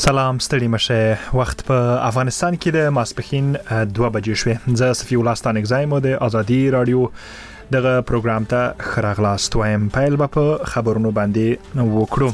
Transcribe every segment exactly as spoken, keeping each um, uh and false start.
سلام ستړي مشه وخت په افغانستان کې د ماسپخین دوه بجې شوې زه صفی الله ستانک زایم د ازادي رادیو دغه پروګرام ته خراغلاست وایم پیل په خبرونو باندې وکړو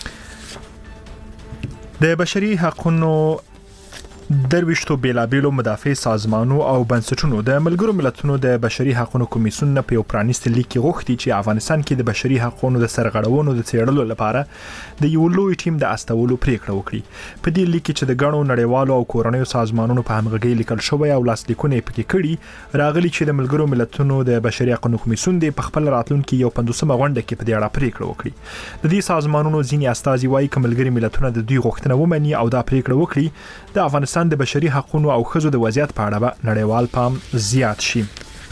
د بشري حقوقو درويشتو بیلابیلو مدافع سازمانو او بنسټونو د ملګرو ملتونو د بشري حقوقو کمیسیون په یو پرانیست لیک کې غوښتي چې افغانستان کې د بشري حقوقو د سرغړونو د څېړلو لپاره د یو لوی ټیم د استولو پریکړه وکړي په دې لیک کې چې د غنو نړیوالو او کورنیو سازمانونو په همغږي لیکل شوی او لاسلیکونه پکې کړي راغلي چې د ملګرو ملتونو د بشري حقوقو کمیسیون د خپل راتلونکو یو پنځوسمه غونډه کې په دې اړه پریکړه وکړي د دې سازمانونو ځینې استازي وایي چې ملګري ملتونه د دوی غوښتنه ومني او دا پریکړه وکړي د افغانستان د بشري حقوقو او خزو د وضعیت په اړه به نړیوال پام زیات شي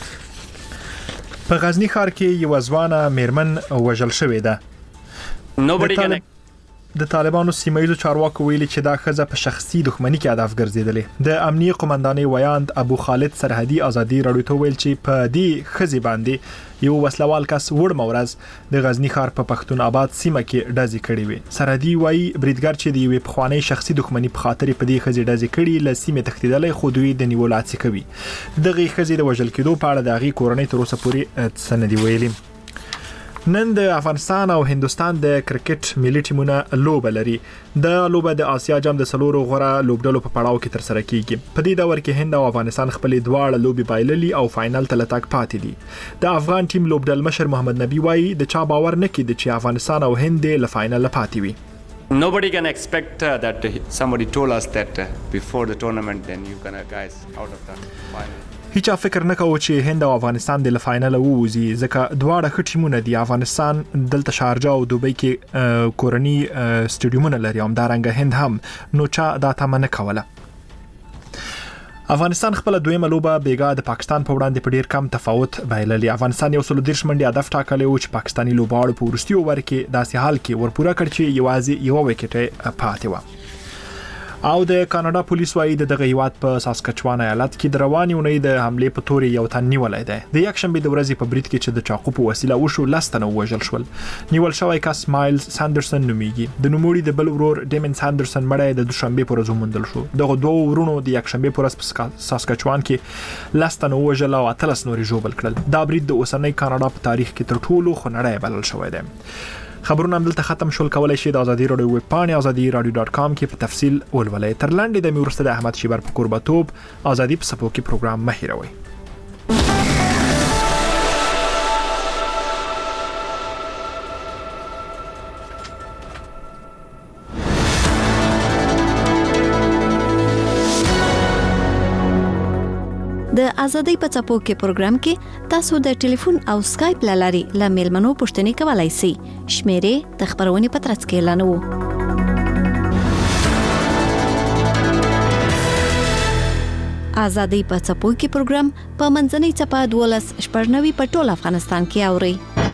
په غزنی ښار کې یو ځوانه میرمن وژل شوې ده د طالبانو سیمایي چارواکو ویلي چې دا خزه په شخصي دښمنۍ کې هدف ګرځیدلې د امنیي قومندانۍ ویاند ابو خالد سرحدي ازادي رادیو ته ویل چې په دې خزي باندې یو وسلوال کس وړ مورز د غزنی ښار په پښتون آباد سیمه کې ډزې کړې وي سرحدي وایي بریدګر چې د یوې پخوانی شخصي دښمنۍ په خاطر په دې خزي ډزې کړې ل سیمه تختیدلې خو دوی د نیول هڅه کوي دغه خزي د وژل کېدو په اړه د غي کورنۍ تر اوسه پورې سندې ویلي نن د افغانستان او هندستان د کرکټ ملي ټیمونه لوبه لري د لوبه د آسیا جام د سلورو غوړه لوبډلو په پړاو کې تر سره کیږي په دې دور کې هند او افغانستان خپل دواړه لوبي بایللي او فائنل ته لټک پاتې دي د افغان ټیم لوبډل مشر محمد نبی وایي د چا باور نه کیږي چې افغانستان او هند له فائنل پاتې وي Nobody can expect uh, that uh, somebody told us that uh, before the tournament then you gonna guys out of the final هیڅ فکر نه کوي چې هند او افغانستان د فائنل ووزي ځکه دواړه ښه ټیمونه دي افغانستان دلته شارجه او دوبۍ کې کورنی سټیډیومونه لري هم دارنګه هند هم نو چا دا تمنه کوله افغانستان خپل دویمه لوبه بیګا د پاکستان په وړاندې په ډیر کم تفاوت بایللې افغانستان یو سل دیرش منډي هدف ټاکلی او چې پاکستاني لوبغاړو په ورستي اوور کې داسې حال کې ورپوره کړ چې یوازې یو وکټ پاتې و او د کاناډا پولیس وايي د دغه هیواد په ساسکچوان ایالت کې د رواني اونۍ د حمله په توري یو تن نیولای دی د یک شنبه د ورځې په بریټ کې چې د چاقو په وسیله وشو لستنه وژل شول نیول شوی کس مایلز ساندرسن نومیږي د نوموړي د بل ورور ډیمن ساندرسن مړی د دوشنبه پر ورځ وموندل شو دغه دوه ورونو د یک شنبه پر ورځ په ساسکچوان کې لستنه وژل او اتلس نوري جوړ کړل دا بریټ د اوسنۍ کاناډا په تاریخ کې تر ټولو خنړی بلل شوی دی خبرونه هم دلته ختم شول کولای شي د ازادي رادیو ویب پاڼه ازادي رادیو ډاټ کام کې په تفصیل ولولئ تر لاندې د میورسته د احمد شیبر په قربتوب ازادي په سپو کې پروګرام مهیروي د ازادۍ په چپو کې پروګرام کې تاسو د ټلیفون او سکایپ لاري ل میلمنو پوښتنې کولای شئ شمیرې د خبرونې په ترڅ کې اعلانوو ازادۍ په چپو کې پروګرام په منځنۍ چپه دولس شپږنوي په ټول افغانستان کې اوري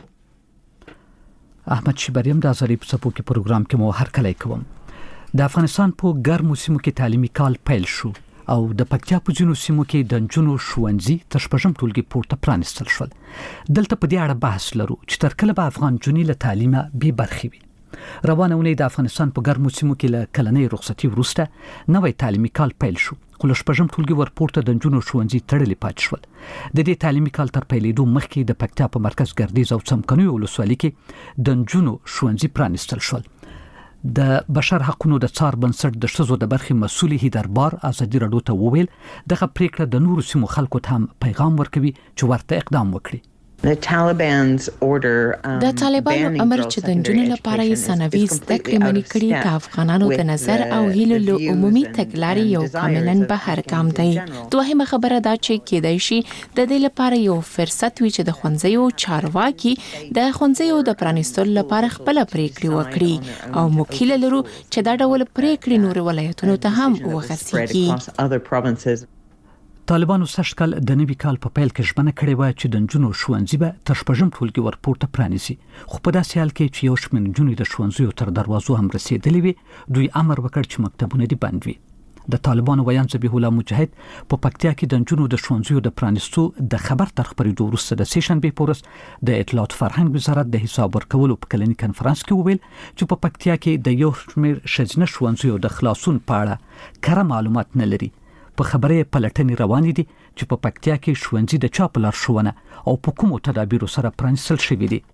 احمد شیبریم د ازادۍ په چپو کې پروګرام کې مو هر کله کوم د افغانستان په ګرمو سیمو کې تعلیمي کال پیل شو او د پکتیا په جنو سیمو کې د جنو ښوونځي تر شپږم ټولګي پورته پرانستل شول دلته په دې اړه بحث لرو چې تر کله به افغان جنې له تعلیمه بې برخې وي روانه اونۍ د افغانستان په ګرمو سیمو کې له کلنۍ رخصتي وروسته نوی تعلیمي کال پیل شو خو له شپږم ټولګي ورپورته د جنو ښوونځي تړلي پاتې شول د دې تعلیمي کال تر پیلېدو مخکې د پکتیا په مرکز ګردیز او څمکنیو ولسوالۍ کې د جنو ښوونځي پرانستل شول د بشر حقوقو د څار بنسټ د شذو د برخې مسؤل هیدربار ازادي رادیو ته وویل دغه پریکړه د نورو سیمو خلکو ته هم پیغام ورکوي چې ورته اقدام وکړي د طالبانو امر چې د جنونو لپاره یې سنوي زده کړې منې کړي د افغانانو د نظر او هیلو له عمومي تګلارې یو کاملاً بهر ګام دی دوهمه خبره دا چې کېدای شي د دې لپاره یو فرصت وي چې د ښوونځیو چارواکي د ښوونځیو د پرانیستلو لپاره خپل پریکړې وکړي او موږ هیله لرو چې دا ډول پریکړې نور ولایتونو ته هم وغځېږي طالبانو سږ کال د نوي کال په پیل کې ژمنه کړې وه چې د نجونو ښوونځي به تر شپږم ټولګي ورپورته پرانیزي خو په داسې حال کې چې یو شمېر نجونې د ښوونځیو تر دروازو هم رسېدلې وي دوی امر وکړ چې مکتبونه دې بند وي د طالبانو ویان ذبیح الله مجاهد په پکتیا کې د نجونو د ښوونځیو د پرانیستو د خبر تر خبرېدو وروسته د سې شنبې په ورځ د اطلاعات فرهنګ وزارت د حساب ورکولو په کلني کنفرانس کې وویل چې په پکتیا کې د یو شمېر ښځینه ښوونځیو د خلاصون په اړه کره معلومات نه لري. په خبره پلټنې روانې دي چې په پکتیا کې ښوونځي د چا په لارښوونه او په کومو تدابیرو سره پرانیستل شوي دي.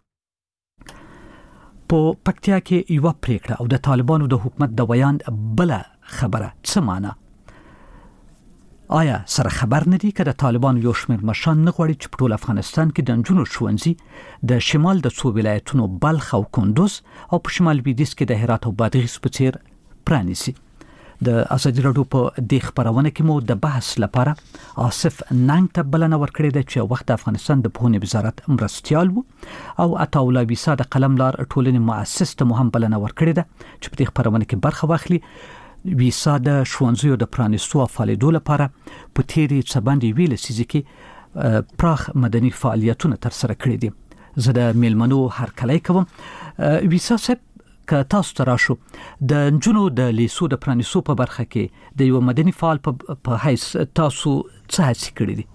په پکتیا کې یو پریکړه او د طالبانو د حکومت د بیان بل خبره څه معنا؟ آیا سره خبر نه دي که د طالبانو یو شمېر مشران نه غواړي چې په ټول افغانستان کې د نجونو ښوونځي د شمال د څو ولایتونو بلخ او کندوز او په شمال لویدیځ کې د هرات او بادغیس په څیر پرانیسي؟ د ازادي راډیو په دې خبرونه کې مو د بحث لپاره آصف ننګ ته بلنه ورکړې ده چې وخت افغانستان د پوهنې وزارت مرستیال وو او عطاالله ویسا د قلم لار ټولنې مؤسس ته مهم بلنه ورکړې ده چې په دې خبرونه کې برخه واخلي. ویسا د ښوونځیو د پرانیستو او فعالیدو لپاره په تیرې څه باندې ویل سیزي کې پراخ مدني فعالیتونه تر سره کړي دي. زه د میلمنو هرکلی کوم. ویسا صاحب که تاسو ته راشو د نجونو د لیسو د پرانیستو په برخه کې د یو مدني فعال په حیث تاسو څه هڅې کړې دي؟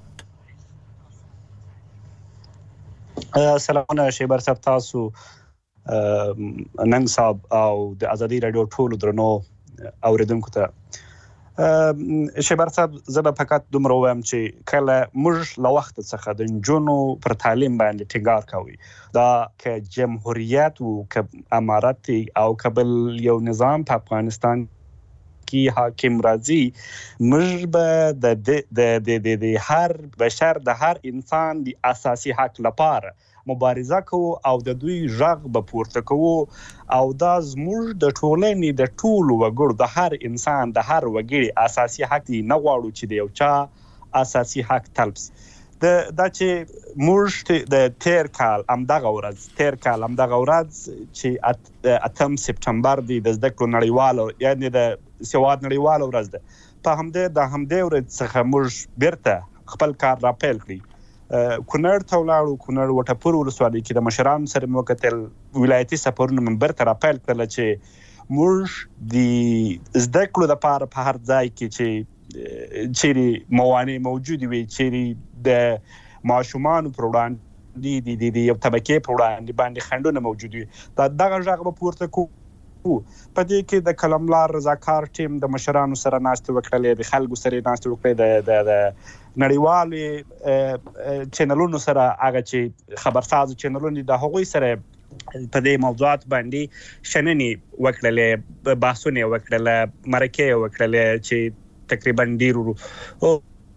سلامونه شیبر صاحب، تاسو ننګ صاحب او د ازادي راډیو ټولو درنو اوریدونکو ته. شیبر صاحب زه به فقط دومره وایم چې کله موږ له وخت څخه د نجونو پر تعلیم باندې ټینګار کوي، دا که جمهوریت او که امارت او که بل یو نظام په افغانستان کې حاکم راځي، موږ به د د د هر بشر د هر انسان د اساسي حق لپاره مبارزه کوو او د دوی غږ به پورته کوو او دا زموږ د ټولنې د ټولو وګړو د هر انسان د هر وګړي اساسي حق دی. نه غواړو چې د یو چا اساسي حق طلب شي. د دا چې موږ د تیر کال همدغه ورځ تیر کال همدغه ورځ چې اتم سپتمبر دی د زده کړو نړیواله یعنې د سواد نړیواله ورځ ده، په همدې د همدې ورځ څخه موږ بیرته خپل کار را پیل کړی. کونړ ته ولاړو، کونړ وټپور ولسوالۍ کې د مشرانو سره مو کتل، ولایتي سفرونه من بیرته را پیل کړل چې موږ د زده کړو لپاره په هر ځای کې چې چیرې موانع موجود وي، چیرې د ماشومانو پر وړاندې د یو طبقې پر وړاندې باندې خنډونه موجود وي، دا دغه غږ به پورته کوو. په دې کې د قلملار رضاکار ټیم د مشرانو سره ناستې وکړلې، د خلکو سره ناستې وکړلې، د د نړیوالو چینلونو سره هغه چې خبرساز چینلونو د هغوی سره په دې موضوعات باندې شننې وکړلې، بحثونه وکړل، مرکې وکړلې چې تقریبا ډیرو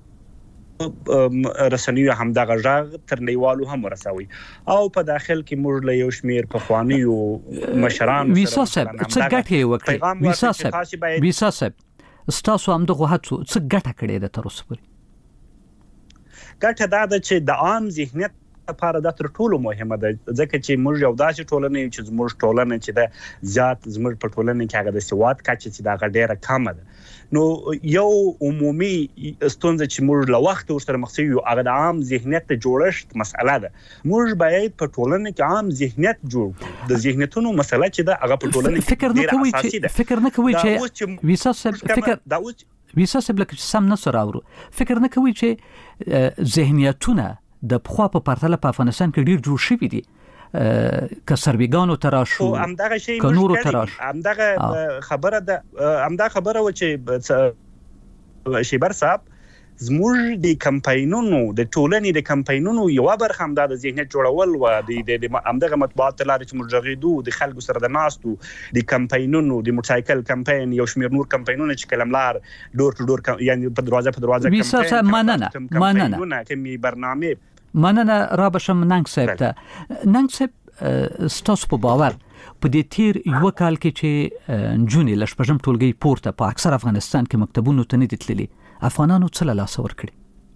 رسنیو همدغه غږ تر نړیوالو هم ورسوي او په داخل کې موږ له یو شمېر پخوانیو مشرانو ویسا صاحب څه ګټې وکړې؟ ویسا صاحب ویسا صاحب ستاسو همدغه هڅو څه ګټه کړې ده تر اوسه پورې؟ ګټه دا ده چې د عام ذهنیت لپاره دا تر ټولو مهمه ده، ځکه چې موږ یو داسې ټولنه یو چې زموږ ټولنه چې ده زیات زموږ په ټولنه کې هغه د سواد کچه چې دا ډیره کمه ده. نو یو عمومي ستونزه چې موږ له وخت ورسره مخ شوو هغه د عام ذهنیت د جوړښت مسله ده. موږ باید په ټولنه کې عام ذهنیت جوړ کړو. د ذهنیتونو مسله چې ده هغه په ټولنه کې فکر نه کوي چې فکر نه کوي چې ویسا فکر دا ویسا سب لکه سم نه سره اورو فکر نه کوي چې ذهنیتونه د پخوا په پرتله په افغانستان کې ډیر جوړ شوي دي، که سرویګانو تراشو که نورو تراشو. همدغه خبره ده، همدغه خبره و چې شیبر صاحب زموږ د کمپاینونو د ټولنې د کمپاینونو یو برخه هم د ذهنیت جوړول و د همدغه مطبوعات لارې چې موږ غږیدو، د خلکو سره د ناستو، د کمپاینونو د موټرسایکل کمپاین، یو شمېر نور کمپاینونه چې کلملار ډور ټو ډور یعنی په دروازه په دروازه کمپاین مننه مننه کمی برنامه مننه را بشم. ننګ صاحب ته ننګ صاحب ستاسو په باور په دې تیر یو کال کې چې نجونې له شپږم ټولګي پورته په اکثر افغانستان کې مکتبونو ته نه دي تللي، افغانانو څه له لاسه ورکړي؟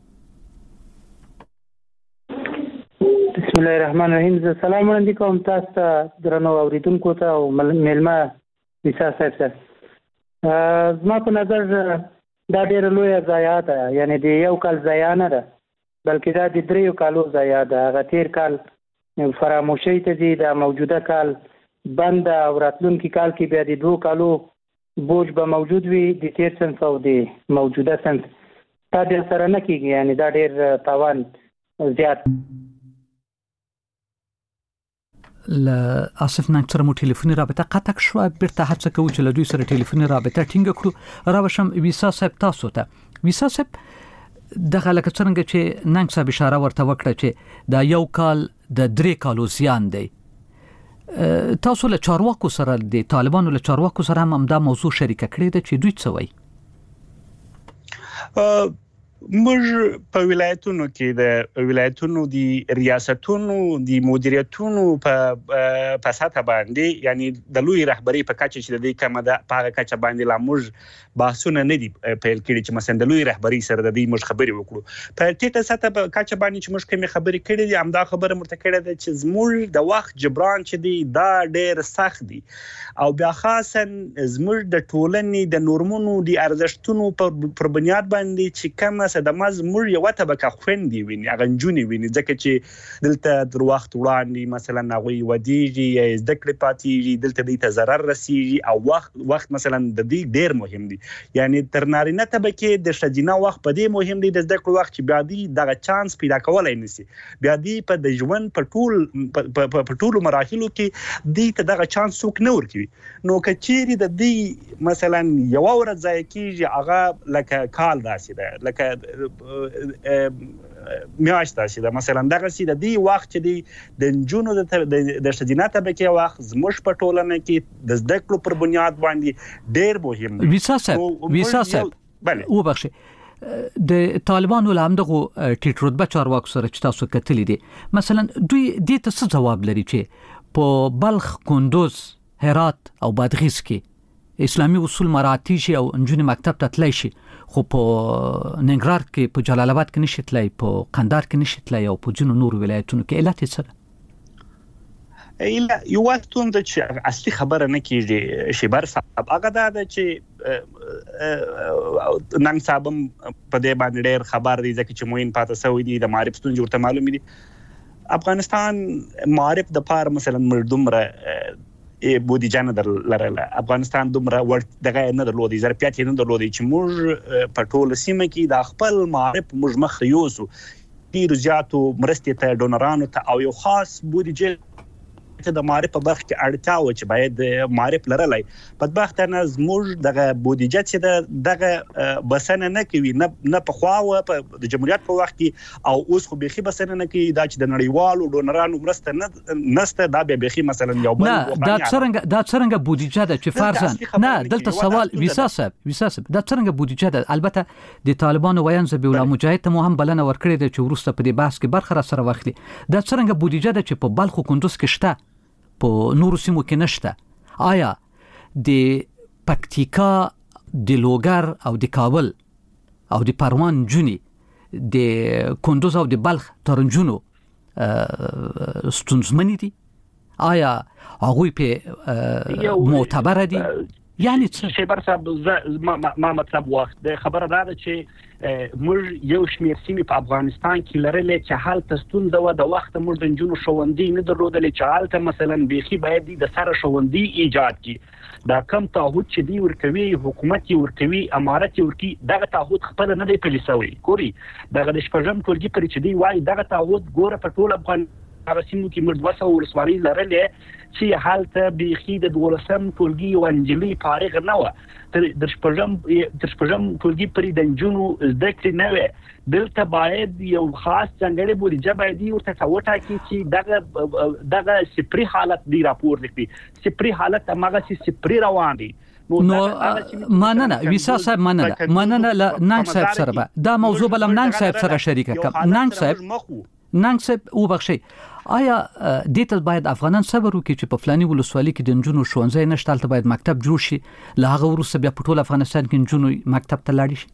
بسم الله الرحمن الرحیم. زه سلام وړاندې کوم تاسو ته درنو اوریدونکو ته او میلمه ویسا صاحب ته. زما په نظر دا ډېره لویه ضایعه ده، یعنی د یو کال ضایعه نه ده بلکې دا د دریو کالو ضایعه ده. هغه تیر کال فراموشۍ ته ځي، دا موجوده کال بند او راتلونکي کال کې بیا د دوه کالو بوج به موجود وي د تیر سنس او د موجوده سنس دا ډېر سره نه کیږي، یعنی دا ډېر تاوان زیات. ل اسف نن سره مو ټلیفوني رابطه قطع شو، بیرته هڅه کوو چې له دوی سره ټلیفوني رابطه ټینګ کړو. راوشم ویسا صاحب تاسو ته ویسا صاحب دغه لکه څنګه چې نن صاحب اشاره ورته وکړه چې دا یو کال د درې کالو زیان دی، تاسو له چارواکو سره د طالبانو له چارواکو سره هم دا موضوع شریکه کړې ده چې دوی څه وایي؟ موږ په ولایتونو کې د ولایتونو د ریاستونو د مدیریتونو په په ساته باندې یعنی د لوی رهبری په کچه چې د دې کومه د پاغه کچه باندې لا موږ بحثونه نه دي پیل کړي چې مثلا د لوی رهبری سره د دې موږ خبرې وکړو. په ټیټه ساته په کچه باندې چې موږ کومه خبرې کړې دي همدا خبره مرته کړې ده چې زموږ د وخت جبران چې دی دا ډېر سخت دی او بیا خاصا زموږ د ټولنې د نورمونو د ارزښتونو پر بنیاد باندې چې کومه صدمه زموږ یو طبقه خويندې ویني اغنجونی ویني ځکه چې دلته در وخت وړاندې مثلا هغه ودیږي زده کړې پاتېږي دلته د ته ضرر رسیږي او وخت وخت مثلا د دې ډېر مهم دی، یعنی تر نارینه طبقه د شجینه وخت په دې مهم دی د زده کړې وخت چې بیا دې دغه چانس پیدا کولای نشي، بیا دې په د ژوند په ټول په ټول مراحلو کې دې ته دغه چانس څوک نه ورکوي. نو کچېری د دې مثلا یو ورځ ځای کېږي هغه لکه کال داسې ده لکه میاشت داسې ده مثلا دغه سي د دې وخت چې دی د جنونو د شجینه طبقه وخت زموږ په ټولنه کې د زده کړو پر بنیاد باندې ډېر مهم دی. ویسا صاحب ویسا صاحب بله او بخښه د طالبانو لامدغه ټیټ رتبه چارواکو سره چې تاسو کتلې دي مثلا دوی دې ته څه جواب لري چې په بلخ، کندوز، هرات او بادغیس کې اسلامي اصول مراعات شي او انجونې مکتب ته تللی شي، خو په ننګرهار کې په جلال آباد کې نشي تللی، په قندهار کې نشي تللی او په ځینو نورو ولایتونو کې. علت یې څه ده؟ ایله یو وختون د چې اصلي خبره نه کیږي شیبر صاحب هغه دا ده چې نن صاحب په دې باندې ډېر خبر دی ځکه چې موین پاتې سوی دی د معرف ستونزې ورته معلوم دي. افغانستان معرف د پاره مثلا مردومره بودیجه نه لرله، افغانستان دومره ورته دغه نه درلودي ظرفیت نه درلودي چې موږ په ټول سیمه کې د خپل معرف موږ مخ یوسو ډیر زیاتو مرستې ته ډونرانو ته او یو خاص بودیجه ته د معرف په برخه کې اړتیا و چې باید معرف لرلای. بدبختانه زموږ دغه بودیجه چې دغه بسنه نه کوي نه نه په خوا او په جمهوریت په وخت کې او اوس خو بيخي بسنه نه کوي دا چې د نړیوالو ډونرانو مرسته نه نسته دا به بيخي مثلا یو بل نه دا څنګه دا څنګه بودیجه ده چې فرضاً نه دلته سوال ویسا صاحب ویسا صاحب دا څنګه بودیجه ده؟ البته د طالبانو ویان زبی الله مجاهد ته مو هم بلنه ورکړې ده چې ورسته په دې بحث کې برخه را سره واخلي. دا څنګه بودیجه ده چې په بلخ او کندوز کې شته په نورو سیمو کې نشته؟ آیا د پکتیکا، د لوګر او د کابل او د پروان جونی، د کندوز او د بلخ ترنجونو ستونزمنې دي؟ آیا هغوی په معتبر دي؟ یعنی څه شیبر صاحب ما مطلب وخت د خبره دا ده چې موږ یو شمېر سیمې په افغانستان کې لرلې چې هلته ستونزه وه د وخت موږ د نجونو ښوونځي نه درلودلې چې هلته مثلا بیخي باید د سره ښوونځي ایجاد کړي. دا کم تعهد چې دی ورکوي حکومت یې ورکوي امارت یې ورکوي دغه تعهد خپل نه دی پلي سوی ګوري دغه د شپږم ټولګي پرې چې دی وایي دغه تعهد ګوره په ټول افغان هغه سیمو کې موږ دوه سوه ولسوالۍ لرلې چې هلته بیخي د دولسم ټولګي یوه نجلۍ فارغ نه وه تر شپږم تر شپږم ټولګي پورې د نجونو زده کړې نه وې. دلته باید یو خاص ځانګړې بودیجه باید یې ورته وټاکي چې دغه دغه صفري حالت دی راپور کړي. صفري حالت هماغسې صفري روان دی. نو مننه ویسا صاحب مننه مننه له ننګ صاحب سره به دا موضوع بلم ننګ صاحب سره شریکه کړم. ننګ صاحب ننګ صاحب وبخښئ آیا دې ته باید افغانان صبر وکړي چې په فلاني ولسوالۍ کې د نجونو ښوونځی نشته هلته باید مکتب جوړ شي له هغه وروسته بیا په ټول افغانستان کې نجونو مکتب ته لاړې شي؟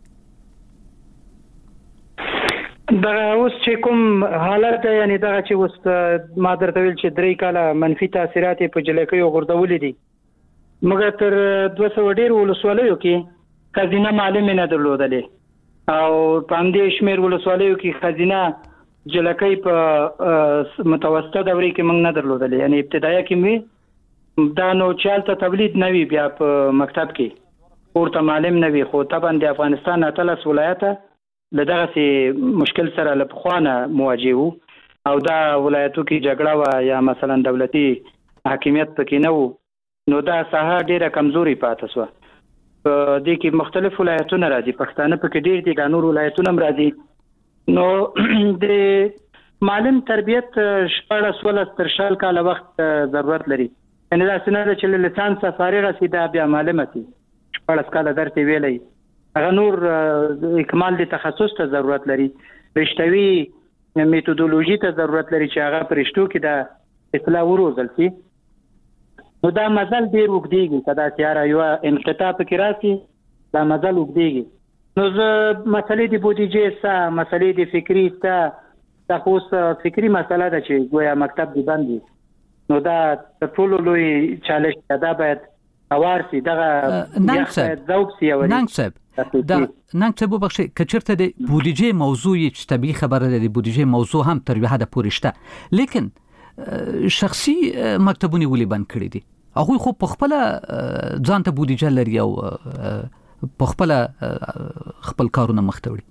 دغه اوس چې کوم حالت دی یعنی دغه چې اوس ما درته ویل چې درې کاله منفي تاثیرات یې په جلکیو غورځولي دي مګر تر دوه سوه ډېرو ولسوالیو کې خزینه معلومې نه درلودلې او په همدې شمېر ولسوالیو کې خزینه جلکۍ په متوسطه دورې کې موږ نه درلودلې یعنی ابتدایه کې مې دا نو چالت تولید نوي بیا په مکتب کې ورته معلم نوي خو طبعا د افغانستان اتلس ولایته لدغه سي مشکل سره لپخوانه مواجه وو او دا ولایتو کې جګړه وا یا مثلا دولتي حاکمیت پکې نه وو نو دا ساحه ډیره کمزوري پاتې شو په دې کې مختلف ولایتونه راځي پښتانه پکې ډیر دي ګانور ولایتونه هم راځي نو د معلم تربیت شپږ سولس تر شل کال وخت ضرورت لري ان دا سنره چې لسانس فارغه سي دا بیا معلمه سي شپږ کال درته ویلې هغه نور اکمال د تخصص ته ضرورت لري رښتوي میتودولوژي ته ضرورت لري چې هغه پرشتو کې دا اصلاح وروزل شي نو دا مزل ډیر وګديږي کدا تیار یو انقطاع کې راسي دا مزل وګديږي نو زه مسلې د بودیجې سره مسلې د فکری سره تاسو فکری مسله ده چې ګویا مکتب دی باندې نو دا ټول لوی چالش دا باید اوارسي دغه ننګ ذوق سی او ننګ صاحب دا ننګ صاحب بخښه کچرته د بودیجې موضوع چې طبيعي خبره ده د بودیجې موضوع هم تر یو حد پورې شته لیکن شخصي مکتبونه ولې بند کړی دي هغه خو په خپل ځان ته بودیجه لري او په خپل خپل کارونه مختوي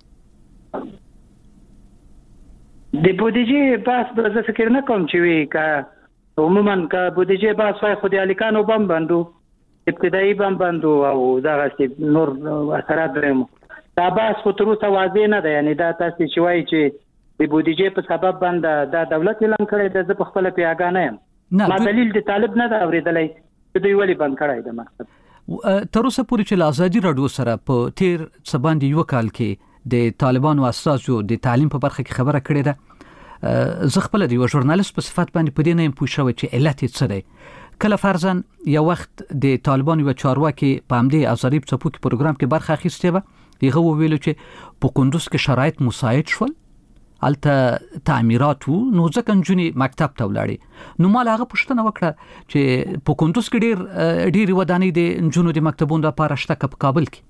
د بودیجې بس به زه فکر نه کوم چې وی کا عموما کا بودیجې بس وای خو د الیکانو بم بندو ابتدایي بم بندو او دا غسي نور اثرات درم دا بس خو تر اوسه واضح نه ده یعنی دا تاسو چې وای چې د بودیجې په سبب باندې دا دولت اعلان کړی د خپل پیاګانه یم ما دلیل د طالب نه دا اوریدلای چې دوی ولی بند کړی د مقصد تر اوسه پورې چې آزادي رادیو سره په تیر سباندې یو کال کې د طالبانو اساسو د تعلیم په برخه کې خبره کړې ده زه خپل د یو ژورنالیست په صفت باندې په دې نه پوه شو چې علت یې څه دی کله فرضاً یو وخت د طالبانو یو چارواکي په همدې ازاري په څپو کې پروګرام کې برخه اخیستې و هغه ویلو چې په کندوز کې شرایط مساعد شول الته تعمیرات وو نو ځکه نجونې مکتب ته ولاړې نو مال هغه پوښتنه وکړه چې په کندوز کې ډېر ډېر ودانۍ د نجونو د مکتبونو لپاره شته په کابل کې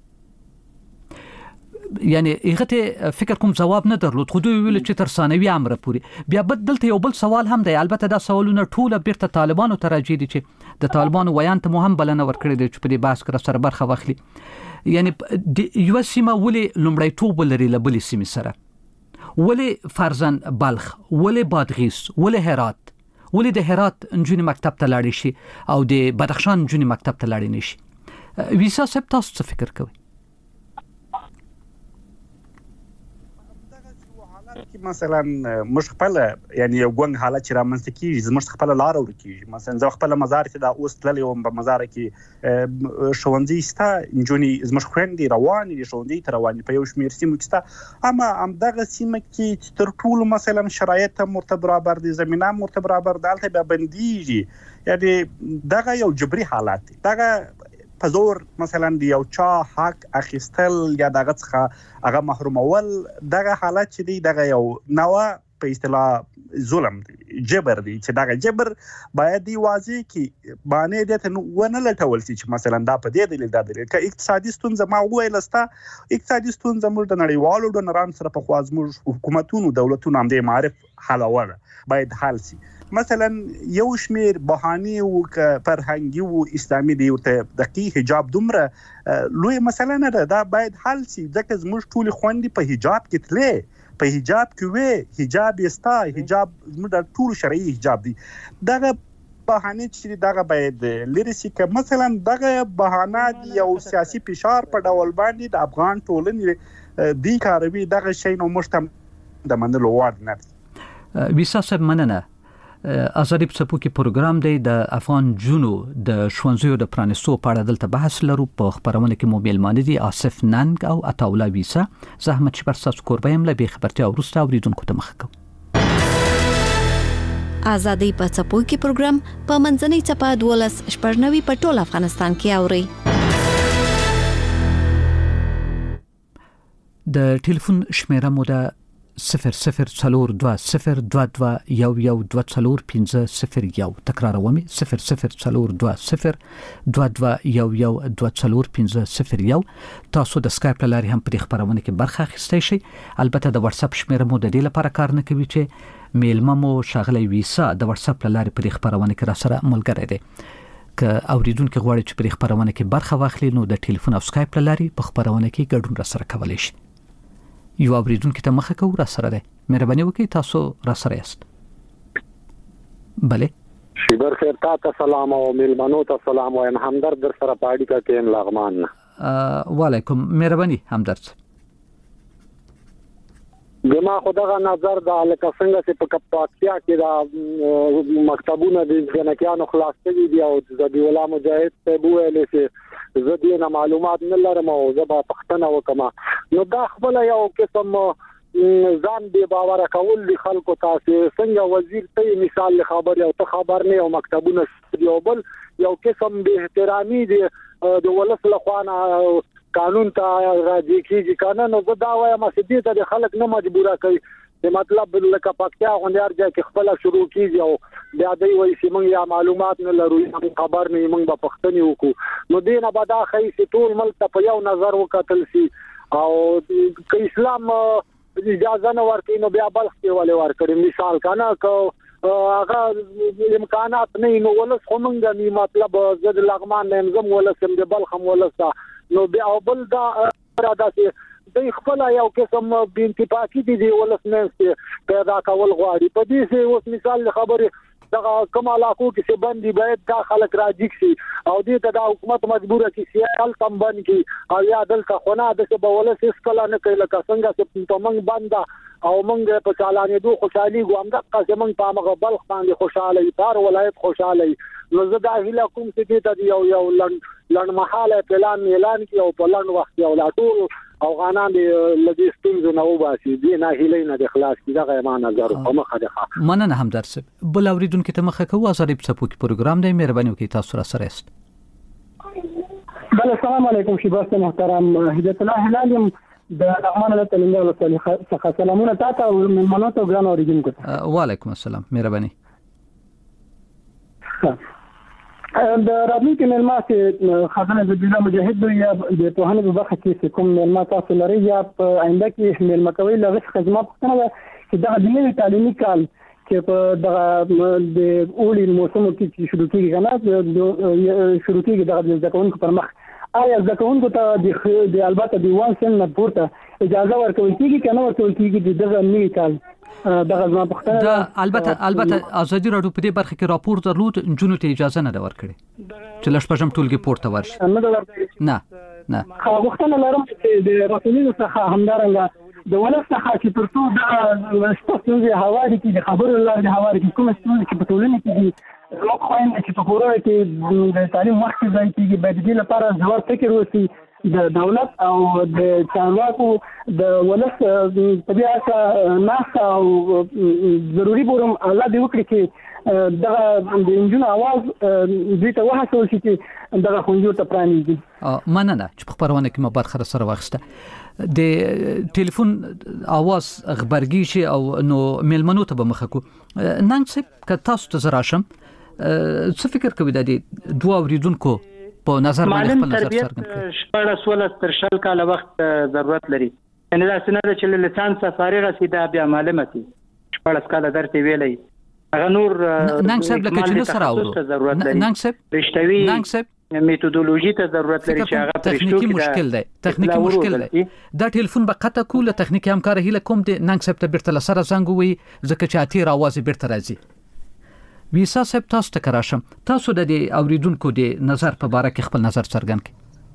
یعنی هغه ته فکر کوم جواب نه درلود خو دوی ویل چې تر ثانوي عمره پوری بیا بدلته یو بل سوال هم دی البته دا سوالونه ټول بیرته طالبانو ته راځي دي چې د طالبانو ویان ته مهم بلنه ورکړي دي چې په دې بحث کې سره برخه واخلي یعنی یو سیمه ولې لومړی توب لري لبلې سیمه سره ولې فرزن بلخ ولې بادغیس ولې هرات ولې د هرات نجونې مکتب ته لاړې شي او د بدخشان نجونې مکتب ته لاړې نشي ویسا سب تاسو څه فکر کوئ کی مثلا مش خپل یعنی یو ګونګ حالت چې رامنځته کیږي زموږ خپل لار ورکیږي مثلا زه خپل مزار کې دا اوس تللی وم په مزار کې شونځي ستا نجونې زموږ خويندې روان دي شونځي تر روان په یو شمیر سیمو کې ستا اما ام دغه سیمه کې تر ټول مثلا شرایط مرتب برابر دي زمينه مرتب برابر دالته به بنديږي یعنی دغه یو جبري حالت دغه په زور مثلا دی یو چا حق اخیستل یا دغه څخه هغه محرومول دغه حالت چې دی دغه یو نوه په اصطلاح ظلم دی جبر دی چې دغه جبر باید دی واضح کی باندې د ته ونه لټول چې مثلا دا په دې دلیل دا دلیل ک اقتصادي ستونزه ما ویلستا اقتصادي ستونزه موږ د نړیوالو ډونران سره په خوازمو حکومتونو دولتونو هم د معرف حلوه باید حل شي مثلا یو شمیر بهاني او فرهنګي او اسلامي دی ورته دقیق حجاب دومره لوی مثلا نه دا باید حل شي ځکه زموږ ټول خوندې په حجاب کې تلې په حجاب کې وې حجاب یستا حجاب زموږ ټول شرعي حجاب دی دغه بهانه چې دغه باید لریسي که مثلا دغه بهانه یو سیاسي فشار په ډول باندې د افغان ټولنې دی کاروي دغه شی نو مشتم د منلو وړ نه ویسا صاحب مننه ازادي په څپو کې پروګرام دی د افغان جنو د شونځیو د پرانستو په اړه دلته بحث لرو په خبرونه کې مو میلمانه دي آصف ننګ او عطاولا ویسا زحمت چې پر تاسو کوربایم له خبرتیا ورسته اوریدونکو ته مخکم ازادي په څپو کې پروګرام په منځنۍ چپه دولس شپږنوي په ټول افغانستان کې اوري د ټلیفون شمیره مو ده صفر صفر صلور دو صفر دو دو یو یو دو صلور پینزه صفر یو تکرارومي صفر صفر صلور دو صفر دو دو یو یو دو صلور پینزه صفر یو تاسو د سکایپ لاري هم په خبرونه کې برخه اخیستئ شئ البته د واتس اپ شمیره مو د دې لپاره کار نه کوي چې میلمه مو شغله ویسا د واتس اپ لاري په خبرونه کې را سره ملګری دی که اوریدونکو غواړي چې په خبرونه کې برخه واخلي نو د ټلیفون او سکایپ لاري په خبرونه کې ګډون را سره کولای شي. یو اوریدونکو ته مخه کوو را سره ده. مهرباني وکړئ تاسو را سره یاست. بله شیبر خیر تاسو سلام او ملمنو ته سلام او همدرد در سره پاډی کا کې لغمان. وعلیکم مهرباني همدرد. دما خدغه نظر د الکه څنګه چې په کپاکیا کې دا مکتبونه د جنکیانو خلاص دي او د دیولا مجاهد ته بوله چې زدينا معلومات نه لرم او زبا پښتنه وکما نو دا خپل یو قسم ځان دی باور کول دي خلکو تاسو څنګه وزیر ته مثال خبر او ته خبر نه او مکتبونه یو بل یو قسم به احترامي دي د ولس لخوانه قانون ته راځي کیږي قانون نو دا وایم چې دې ته خلک نه مجبوره کوي چې مطلب لکه پکتیا غونډار چې خپل شروع کیږي او بیا دوی وایي چې موږ یا معلومات نه لرو یا خبر نه موږ به پښتني وکړو نو دې نه به دا خی چې ټول ملک ته په یو نظر وکتل شي او که اسلام اجازه نه ورکړي نو بیا بلخ کې ولې ورکړي مثال کنه که هغه امکانات نه نو ولس خمنګ نه مطلب زد لغمان نه زم ولس هم د بلخ هم ولس نو بیا بل دا را داسې د خپل یو قسم بنتفاقی دي دی ولس نه پیدا کول غواړي په دې سه اوس مثال خبره دا کوم علاقو کې چې باندې باید دا خلک راځي شي او دې ته د حکومت مجبوره کې سیال تم باندې کې او یا دلته خونه د څه بولس اسکلا نه کوي لکه څنګه چې په موږ باندې او موږ په چالانې دوه خوشحالي ګوم د قسم موږ په مغه بلخ باندې خوشاله پار ولایت خوشاله نو زه دا هیله کوم چې دې ته یو یو لن لن محاله اعلان اعلان کې او په لن وخت یو لا ټول افغانان دې لږه ستونزې نه وباسي دې نه هیله نه د خلاص کې دا غیما نظر په مخه ده مننه هم درس بل اوریدونکو ته مخه کوو ازارې په سپوک پروګرام دی مهرباني وکړئ تاسو را سره است. بله السلام علیکم شیباست محترم هدایت الله هلالم د لغمان له تلنګ څخه سلامونه تاسو ملمنو ته ګران اوریدونکو ته. وعلیکم السلام مهرباني. د راتلونکي ملما چې خزانه د دیولا مجاهد یا د توهانه په برخه کې کوم ملما تاسو لري یا په آینده کې ملما کوي لغه خدمات څنګه چې د نوي تعلیمي کال چې په دغه د اولي موسم کې شروع کیږي کنه شروع کیږي د ځکهونکو پر مخ آیا ځکهونکو ته د البته د وان سن نه پورته اجازه ورکول کیږي کنه ورکول کیږي دغه نوي کال دغه ځما پختنه دا البته البته ازادي راډیو په دې برخه کې راپور درلود جنونو ته اجازه نه ورکړي چې لږ پښم ټولګي پورته ورشي نه نه خو وختونه لرم چې د رسولینو څخه همدارنګه د ولس څخه چې ترڅو د ستاسو حواله کې د خبرو لاره د حواله کې کوم ستونزې چې په ټولنه کې دي نو خو چې په کورونه کې د تعلیم وخت ځای کېږي باید دې لپاره ځواب فکر وشي د دولت او د چارواکو د ولس په دې اساس ناس او ضروري بورم الله دې وکړي چې دغه د انجن आवाज دې ته وهڅول شي چې دغه خونجو ته پرانیږي. مننه چې په خبرونه کې مو برخه سره واخسته د ټلیفون आवाज خبرګي شي او نو ملمنو ته به مخه کو نن څه ک تاسو ته زراشم څه فکر کوي د دې دوه اوریدونکو په نظر باندې خپل نظر څرګند کړئ. شپږ سوال تر شل کال وخت ضرورت لري ان دا سند چې لسانس فارغ سي دا بیا معلوماتي شپږ کال درته ویلې هغه نور نن څه لکه چې سره اورو نن څه رښتوي نن څه میتودولوژي ته ضرورت لري چې هغه تخنیکی مشکل دی تخنیکی مشکل دی دا ټلیفون به قطع کوله تخنیکی همکار هله کوم دی نن څه ته بیرته سره زنګ وي ځکه چې اتیر आवाज بیرته راځي. ویسا صاحب تاسو ته کراشم تاسو د دې اوریدونکو د نظر په باره کې خپل نظر څرګند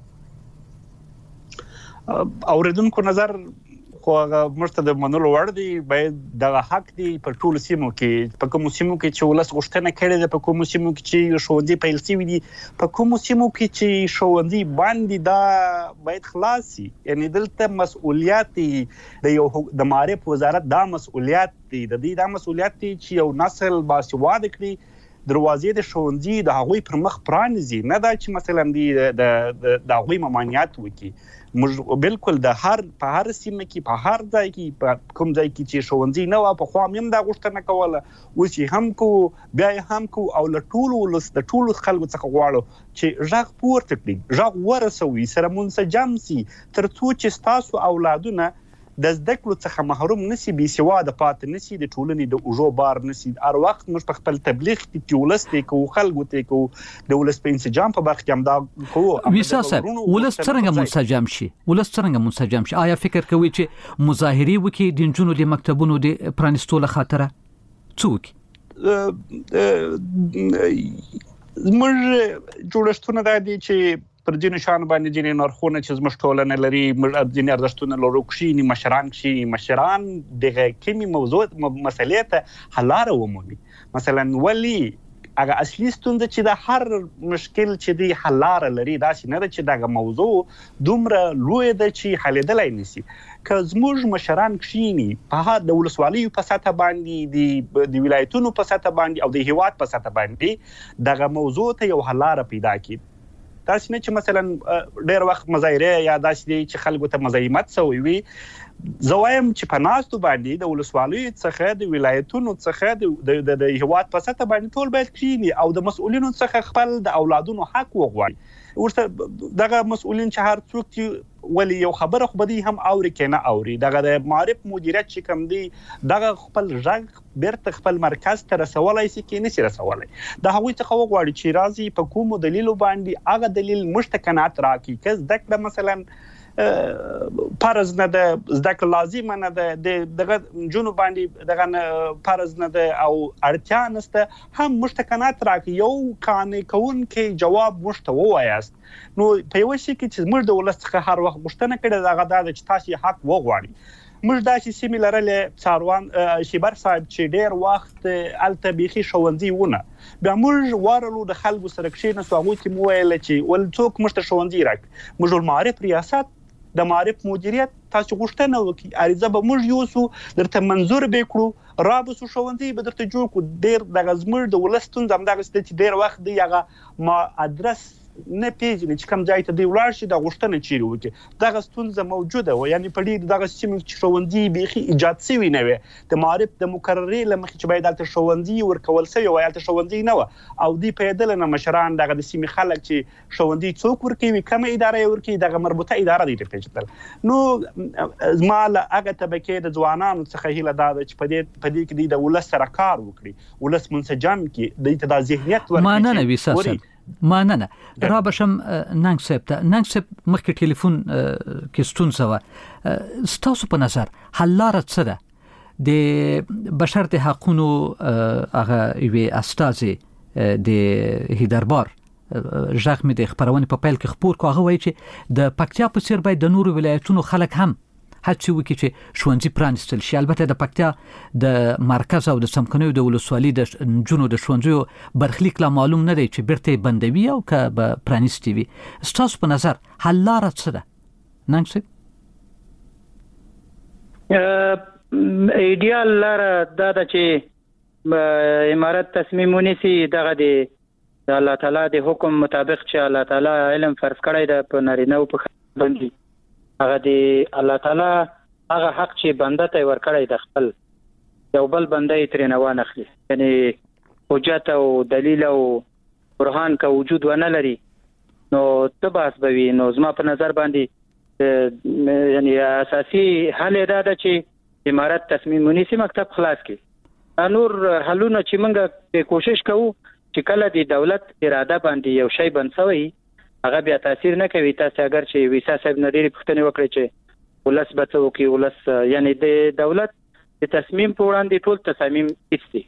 کړئ. اوریدونکو نظر خو هغه مرته د منلو وړ دی باید د حق دی په ټول سیمو کې په کوم سیمو کې چې ولس غوښتنه کړې ده په کوم سیمو کې چې شوندي پیل شوی دي په کوم سیمو کې چې شوندي باندې دا باید خلاصي یعنی دلته مسؤلیت د یو د معرف وزارت دا مسؤلیت دی د دې دا مسؤلیت دی چې یو نسل باسواده کړي دروازې د شوندي د هغوی پر مخ پرانیزي نه دا چې مثلا دی د د هغوی ممانعت وکړي موږ بالکل د هر په هر سیمه کې په هر ځای کې په کوم ځای کې چې شوندي نه و په خو هم دا غوښتنه کوله او چې هم کو بیا هم کو او له ټولو ولس د ټولو خلکو څخه غواړو چې ژغ پورته کړي ژغ ورسوي سره منسجم سي ترڅو چې تاسو اولادونه د زده کړو څخه محروم نسی، بي سواده پاتې نسی، د ټولنې د اوجو بار نسی. هر وخت موږ په خپل تبلیغ کې ولس ته کو خلکو ته کو د ولس په انسجام په برخه کې هم دا کوو. ویسا صاحب ولس څنګه منسجم شي؟ ولس څنګه منسجم شي؟ آیا فکر کوي چې مظاهري وکي د جنونو د مکتبونو د پرانستو له خاطره څوک موږ جوړښتونه دا دي چې پر ځینو شان باندې ځینې نرخونه چې زموږ ټولنه لري، ځینې ارزښتونه لرو کښینی مشران کښینی مشران دغه کمی موضوع مسلې ته حل لاره ومومي. مثلا ولی هغه اصلي ستونزه چې د هر مشکل چې دی حل لاره لري، داسې نه ده چې دغه موضوع دومره لوی ده چې حلېدلی نشي. که زموږ مشران کښینی په د ولسوالیو په سطح باندې د ولایتونو په سطح باندې او د هیواد په سطح باندې دغه موضوع ته یو حل لاره پیدا کړي. داسې نه چې مثلا ډېر وخت مظاهره یا داسې دی چې خلکو ته مزاحمت شوی وي. زه وایم چې په ناستو باندې د ولسوالیو څخه د ولایتونو څخه د هیواد په سطح باندې ټول باید کښیني او د مسؤلینو څخه خپل د اولادونو حق وغواړي. ورته دغه مسؤلین چې هر څوک چې ولی یو خبره خو به هم اوري که نه اوري، دغه د معارف مدیریت چې کوم دی دغه خپل غږ بیرته خپل مرکز ته رسولی شي که نشي رسولی. د هغوی څخه وغواړي چې راځي په کومو دلیلو باندې هغه دلیل موږ ته قناعت راکړي. که زده کړه مثلا فرض نه ده، زده کړه لازمه نه ده، د دغه نجونو باندې دغه فرض نه ده او اړتیا نشته، هم موږ ته قناعت راکړي، یو قانع کوونکی جواب موږ ته ووایاست. نو په یوه شي کې چې موږ د ولس څخه هر وخت غوښتنه کړې ده هغه دا ده چې تاسې حق وغواړئ. موږ داسې سیمې لرلې څاروان شیبر صاحب چې ډېر وخت هلته بیخي ښوونځي ونه، بیا موږ ورلو د خلکو سره کښېناستو، هغوی ته مو وویل چې ول څوک موږ ته ښوونځي راکړي. موږ المعارف ریاست د معارف مدیریت تاسو غوښتنه وکړي، عریضه به موږ یوسو درته منظور به کړو، را به سو ښوونځي به درته جوړ کړو. ډېر دغه زموږ د ولس ستونزه همدغسې ده چې ډېر وخت دی هغه ما ادرس نه پیژني چې کوم ځای ته دی ولاړ شي، دا غوښتنه چیرې وکړي. دغه ستونزه موجوده وه، یعنې په ډېرو دغه سیمو کې ښوونځي بیخي ایجاد شوي نه وي. د معارف د مقررې له مخې چې باید هلته ښوونځي ورکول شوي وای، هلته ښوونځي نه وه او دوی پوهېدله نه مشران دغه د سیمې خلک چې ښوونځي څوک ورکوي، کومه اداره یې ورکوي، دغه مربوطه اداره دوی ته پېژندل. نو زما له هغه طبقې د ځوانانو څخه هیله دا ده چې په دې په دې کې دوی د ولس سره کار وکړي، ولس منسجم کړي، دوی ته دا ذهنیت ورکړي. مننه ویسا صاحب، مننه. را بشم ننګ صاحب ته. ننګ صاحب مخکې ټلیفون کې ستونزه وه، ستاسو په نظر حل لاره څه ده؟ د بشر د حقونو هغه یوې استازې د هیدربار ژغ مې د خپرونې په پیل کې خپور کو، هغه وایي چې د پکتیا په څیر باید د نورو ولایتونو خلک هم هڅه وکړي چې ښوونځي پرانستل شي. البته د پکتیا د مرکز او د څمکنیو د ولسوالي د نجونو د ښوونځیو برخلیک لا معلوم نه دی چې بیرته یې بندوي او که به پرانیستي وي. ستاسو په نظر حل لاره څه ده؟ ننګ صاحب ایډیال لاره دا ده چې امارت تصمیم ونیسي دغه د الله تعالی د حکم مطابق چې الله تعالی علم فرض کړی ده په نارینه او په ښځو باندې، هغه د الله تعالی هغه حق چې بنده ته ورکړی د خپل یو بل بنده یې ترې نه وانخلي، یعنې حجت او دلیل او برهان که وجود ونه لري نو څه بحث به وي. نو زما په نظر باندې یعنی اساسي حل یې دا ده چې امارت تصمیم ونیسي مکتب خلاص کړي. نور حلونه چې موږ کوشش کوو چې کله د دولت اراده باندې یو شی بند شوی هغه بیا تاثیر نه کوي. تاسو اگر چې ویسا صاحب نه ډېرې پوښتنې وکړئ چې ولس به څه وکړي، ولس یعنی د دولت د تصمیم په وړاندې ټول تصامیم هیڅ دي.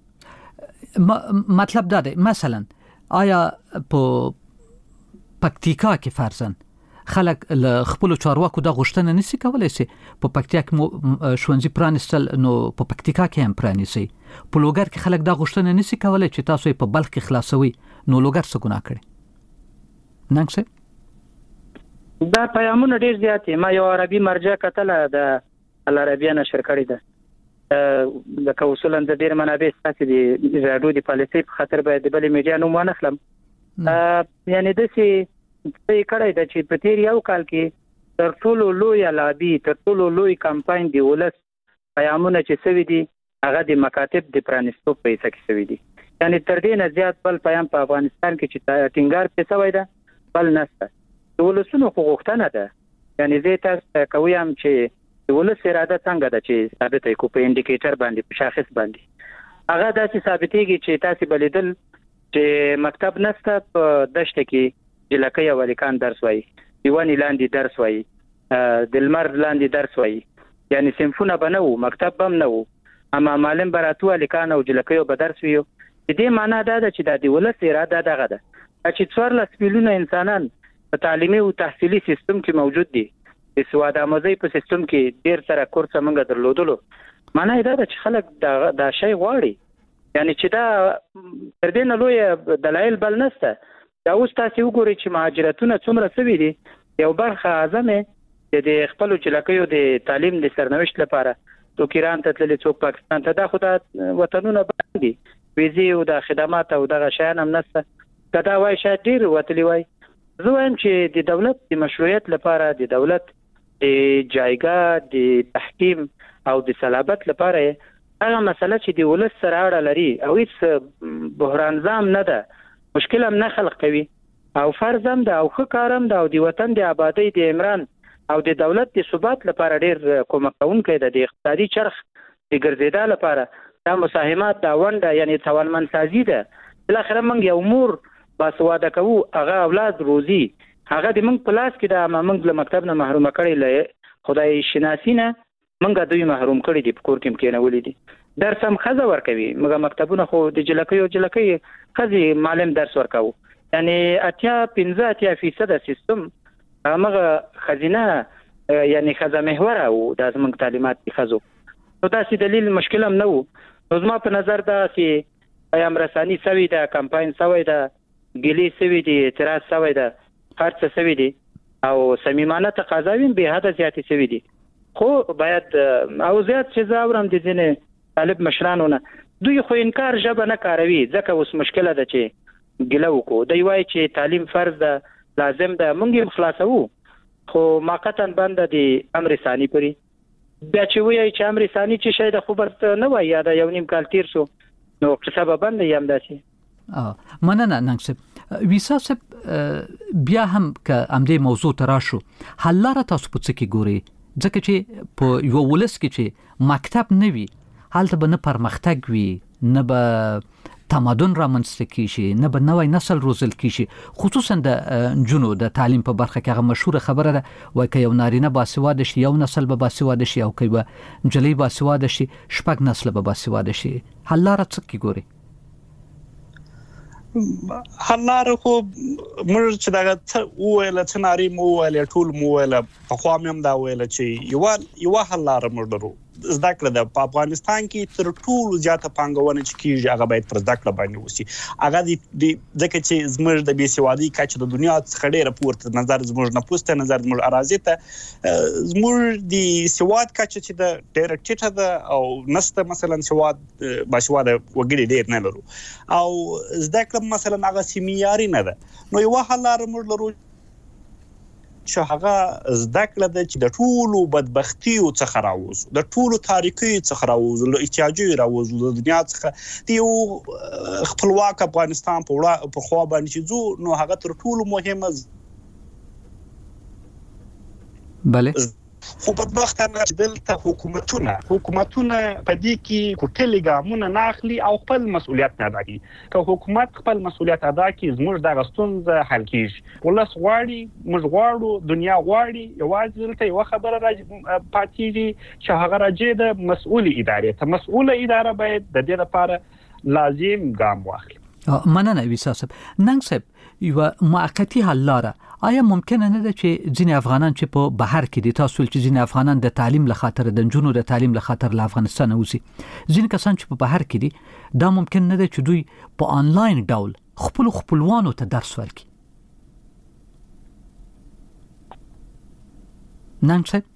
مطلب دا دی مثلا آیا په پکتیکا کې فرضاً خلک له خپل چارواکو د غوښتنه نشي کولای شي په پکتیا کې ښوونځي پرانستل، نو په پکتیکا کې هم پرانیسي. په لوګر کې خلک د غوښتنه نشي کولای چې تاسو یې په بلخ کې خلاصوي، نو لوګر څه ګناه کړي؟ ننګ صاحب دا پیامونه ډیر زیات دي. ما یو عربي مرجع کتله د العربیه نشر کړی ده، لکه اصولا د ډیر منابع ستاسو د راډیو د پالیسۍ په خاطر باید د بل میډیا نوم ونه خلم. یعنی د سي څه کړی ده چې په تیر یو کال کې تر ټولو لوی لابي تر ټولو لوی کمپاین دی ولس پیامونه چې سوي دي هغه د مکاتب د پرانستو په حساب کې سوي دي. یعنی تر دې نه زیات بل پیام په افغانستان کې چې ټینګار په سوي ده بل نشته. د ولسونو حقوقتنه ده. یعنی زه تاسو کوم چې ولس اراده څنګه ده چې ثابته کو په انډیکیټر باندې په شاخص باندې هغه د چې ثابتېږي چې تاسو بلیدل چې مکتب نسته په دشت کې چې لکه یو ولیکان درس وایي دیوانی لاندې درس وایي د لمر لاندې درس وایي یعنی صنفونه به نه وو مکتب به هم نه وو اما معلم به راتو ولیکان او جلکیو به درس ویو د دې معنا دا ده چې د ولس اراده دغه ده چې څوارلس میلیونه انسانان په تعلیمي او تحصیلي سیستم کې موجود دي د سواد آموزي په سیستم کې ډیر سره کورس موږ درلودلو معنا دا ده چې خلک دا دا شی غواړي یعنی چې دا تر دې نه لوی دلایل بل نشته دا اوس تاسو وګورئ چې مهاجرتونه څومره سوي دي یو برخه اعظمه د خپل چلکیو د تعلیم د سرنوشت لپاره توکیران ته تللی څوک پاکستان ته دا خو د وطنونو باندې ویزي او د خدمات او دغه شیان هم نشته کدا وای شاید ډیر وتلی وای زه وایم چې د دولت د مشروعیت لپاره د دولت د جایګاه د تحکیم او د صلابت لپاره هغه مسله چې د ولس سره اړه لري او هیڅ بحران ځام نه ده مشکل هم نه خلق کوي او فرض هم ده او ښه کارم ده او د وطن د آبادی د عمران او د دولت د ثبات لپاره ډیر کومک کوونکی ده د اقتصادي چرخ د ګرځیدا لپاره دا مساهمات دا ونده یعنی توانمن سازي ده بل اخر موږ یو مور باسواده کوو هغه اولاد روزي هغه د موږ په لاس کې دا موږ له مکتب نه محروم کړي لې خدای شناسی نه موږ دوی محروم کړي دي په کور کې کې نه ولیدي درس هم خزه ورکوي موږ مکتبونه خو د جلکیو جلکی خزي معلم درس ورکاو یعنی اتیا پنځه اتیا فیصد سیستم هغه خزینه یعنی خزه محور او د موږ تعلیمات کې خزو نو دا سي دلیل مشکل هم نه وو نو زما په نظر دا چې پیام رساني سوي دا کمپاین سوي دا ګلی سوي دي اعتراض سوي ده خرڅ سوي دي او صمیمانه تقاضاوین به حد زیاتې سوي دي خو باید او زیات چې زاورم دي ځنه طالب مشرانونه دوی خو انکار ژبه نه کاروي ځکه اوس مشکله ده چې ګلو کو دی وای چې تعلیم فرض ده لازم ده مونږ خلاصو خو ماقتن بند دي امر ثاني پری بیا چې وایي چې امر ثاني چې شاید خو برته نه وای یا یو نیم کال تیر شو نو څه به بند یم داسي مننه ننګسب ویسا سب بیا هم که امدې موضوع تراشو حل لاره تاسو په څه کې ګوري ځکه چې په یو ولس کې چې مکتب نه وي هلته به نه پرمختګ وي نه به تمدن را منځته کیږي نه به نوی نسل روزل کیږي خصوصا د جنو د تعلیم په برخه کې هغه مشهور خبره ده وای که یو نارینه باسواده شي یو نسل به باسواده شي او که یو نجلۍ باسواده شي شپږ نسل به باسواده شي حل لاره څه کې ګوري حلاره خو موږ چې دا وویل چې ناری مو ویل ټول مو ویل په خو هم دا ویل چې یو یو حلاره موږ درو زده کړه د افغانستان کې تر ټولو زیاته پانګونه چې کیږي هغه باید پر زده کړه باندې وسی هغه د ځکه چې زموږ د بي سوادي کچه د دنیا څخه ډیره پورته نظر زموږ نه پوسټه نظر زموږ اراضي ته زموږ د سواد کچه چې د ډیره ټیټه ده او نسته مثلا سواد باسواده وګړي ډیر نه لرو او زده کړه مثلا هغه سیمیاري نه ده نو یو حلاره موږ لرو چې هغه زده کړه ده چې د ټولو بدبختي او څخه راوځو د ټولو تاریخي څخه راوځو له احتیاجي راوځو د دنیا څخه د یو خپلواک افغانستان په وړا په خوا باندې چې زو نو هغه تر ټولو مهمه بله خو بدبختانه دلته حکومتونه حکومتونه په دې کې کوټلي ګامونه ناخلي او خپل مسؤلیت نه ادا کوي که حکومت خپل مسؤلیت ادا کوي زموږ د غستونځ حل کیږي ولس غواړي موږ غواړو دنیا غواړي یوازې دلته یو خبره راځي پاتېږي چې هغه راځي د مسؤل ادارې ته مسؤله اداره باید د دې لپاره لازم ګام واخلي مننه ویسا صاحب ننګ صاحب یو موقتی حل لاره آیا ممکنه نه ده چې ځینې افغانان چې په بهر کې دي تاسو چې ځینې افغانان د تعلیم له خاطر د نجونو د تعلیم له خاطر له افغانستان وځي ځینې کسان چې په بهر کې دي دا ممکن نه ده چې دوی په آنلاین ډول خپل خپلوانو ته درس ورکړي ننګ صاحب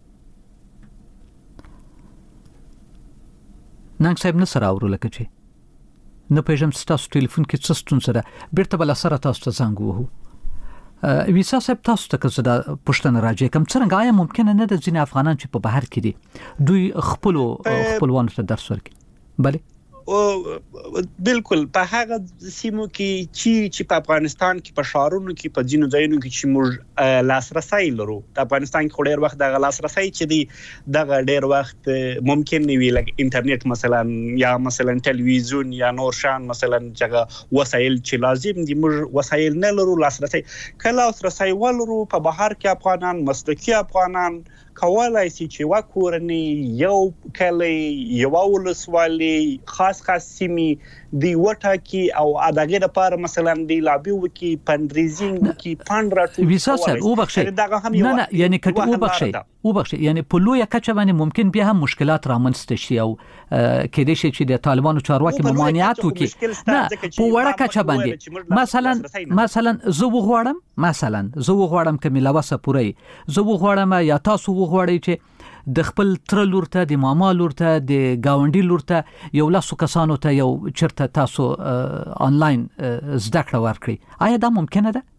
ننګ صاحب نه سره اورو لکه چې نه پېژم ستاسو ټلیفون کې څه ستونزه ده بیرته بل سره تاسو ته زنګ ووهو ویسا صاحب تاسو ته که زه دا پوښتنه راځي کوم څرنګه آیا ممکنه نه ده ځینې افغانان چې په بهر کې دي دوی خپل خپلوانو ته درس ورکړي بله بالکل په هغه سیمو کې چې چې په افغانستان کې په شهرونو کې په ځینو ځایونو کې چې موږ لاسرسي لرو د افغانستان کې ډېر وخت د لاسرسي چې دی دغه ډېر وخت ممکن نه وي لکه انټرنیټ مثلا یا مثلا ټلویزیون یا نور شان مثلا چې وسایل چې لازم دي موږ وسایل نه لرو لاسرسي کله لاسرسي ولرو په بهر کې افغانان مسلکي افغانان کولای شي چې وکورني یو کلی یو ولسوالي خاص خاص سیمي دی وټه کې او اداګه لپاره مثلا دی لابي وکي پندریزینګ وکي پاند راټول ویسا سر او بخشي نه نه یعنی کټ او بخشي او بخشي یعنی په لوی کچه باندې ممکن بیا هم مشکلات رامنځته شي او کې د شي چې د طالبانو چارواکي ممانعت وکي نه په وړه کچه باندې مثلا مثلا زه وغواړم مثلا زه وغواړم کمیلا وسه پوري زه وغواړم یا تاسو وغواړئ چې د خپل تر لور ته د ماما لور ته د گاونډي لور ته یو لاسو کسانو ته یو چرته تاسو آنلاین زده کړه ورکړي آیا دا ممکنه ده؟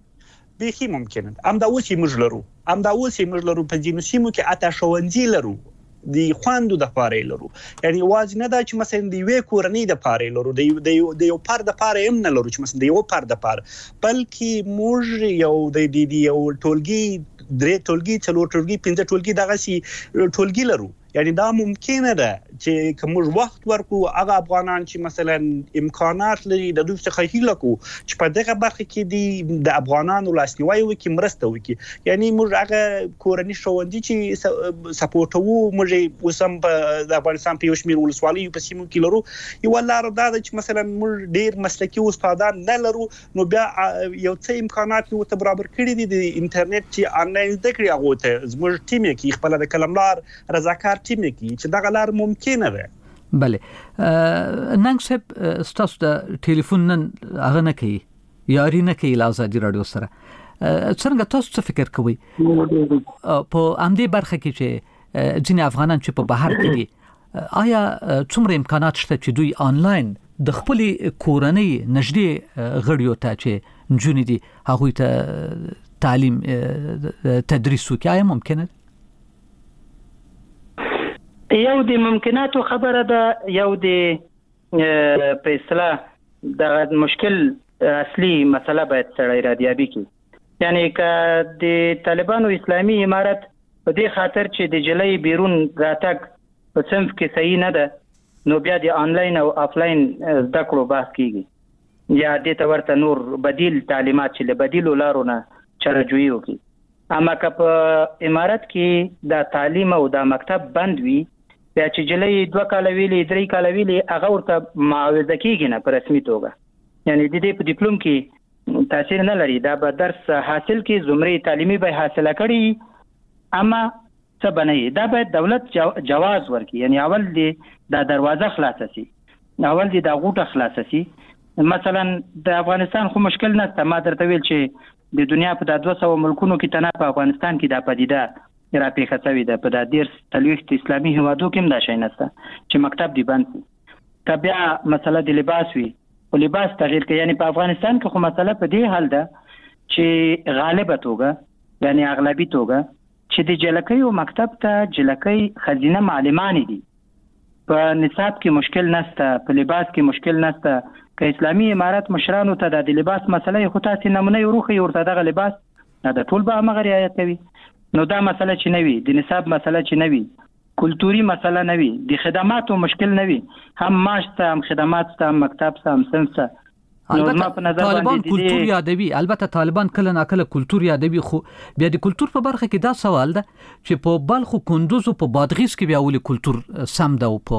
به ممکنه ده ام دا اوس موږ لرو ام دا اوس موږ لرو په ځینو سیمو کې اته ښوونځي لرو دی خواندو د پاره لرو یعنی واځ نه دا چې مثلا دی وې کورنۍ د پاره لرو دی د یو پر د پاره هم نه لرو چې مثلا دی یو پر د پاره بلکې موږ یو د دی یو ټولګي درې ټولګي څلور ټولګي پنځه ټولګي دغه سي ټولګي لرو یعنی دا ممکنه ده چې کوم وخت ورکو هغه افغانان چې مثلا امکانات لري د دوی څخه هیله کو چې په دغه برخه کې دي د افغانانو لاسنیوي وکي مرسته وکي یعنی موږ هغه کورنۍ ښوونځي چې سپورټو موږ وسم په د افغانستان په یو شمېر ولسوالۍ په سیمو کې لرو یو لار دا ده چې مثلا موږ ډیر مسلکي استادان نه لرو نو بیا یو څه امکانات نو ته برابر کړی دي د انټرنیټ چې انلاین زده کړې هغه ته زموږ ټیم کې خپل د کلملار رضاکار ټیم کې چې دا غلار ممکنه ده بله ننګ صاحب ستاسو د ټلیفون نن هغه نه کوي یاري نه کوي لازادي رادیو سره څنګه تاسو څه فکر کوئ په امدې برخه کې چې ځینې افغانان چې په بهر کې دي آیا څومره امکانات شته چې دوی آنلاین د خپل کورنۍ نږدې غړیو ته چې نجونې دي هغوی ته تعلیم تدریس وکړي آیا ممکنه ده؟ یو د ممکناتو خبره ده یو د په اصطلاح د مشکل اصلي مسله باید سړی راډیابي کړي یعنی که د طالبانو اسلامي امارت په دې خاطر چې د جلۍ بیرون راتګ په صنف کې صحیح نه ده نو بیا د آنلاین او آفلاین زده کړو بحث کیږي یا د ته ورته نور بدیل تعلیمات چې له بدیلو لارو نه چارهجویي وکړي اما که په امارت کې د تعلیم او د مکتب بند وي بیا چې جلۍ دوه کاله ویلي درې کاله ویلي هغه ورته معاوضه کیږي نه په رسمي توګه یعنی د دې په ډیپلوم کې تاثیر نه لري دا به درس حاصل کې زمرې تعلیمي به حاصله کړي اما څه بنئ دا باید دولت جواز ورکړي یعنی اول دی دا دروازه خلاصه شي اول دی دا غوټه خلاصه شي مثلا د افغانستان خو مشکل نشته ما درته ویل چې د دنیا په د دوه سوه ملکونو کې تنه په افغانستان کې دا پدیده را پیښه شوې ده په د ډیر تلويخت اسلامي هیوادو کې هم دا شی نشته چې مکتب دی بند شي که بیا مسله د لباس وي او لباس تغییر کوي یعنی په افغانستان کې خو مسله په دې حال ده چې غالبه توګه یعنی اغلبي توګه چې د جلکۍ او مکتب ته جلکۍ خزینه معلمان دي په نصاب کې مشکل نشته په لباس کې مشکل نشته که اسلامي امارت مشرانو ته د لباس مسله خو تاسو نمونه وروخي ورته دغه لباس دا ټول به هغه رعایت کوي نو دا مسله چې نوي د نصاب مسله چې نوي کلتوري مسله نوي د خدماتو مشکل نوي هم معاش ته هم خدمات ته هم مکتب ته هم صنف ته البته طالبان کلتور یادوي البته طالبان کله ناکله کلتور یادوي خو بیا د کلتور په برخه کې دا سوال ده چې په بلخ او کندوز او په بادغیس کې بیا ولې کلتور سم ده او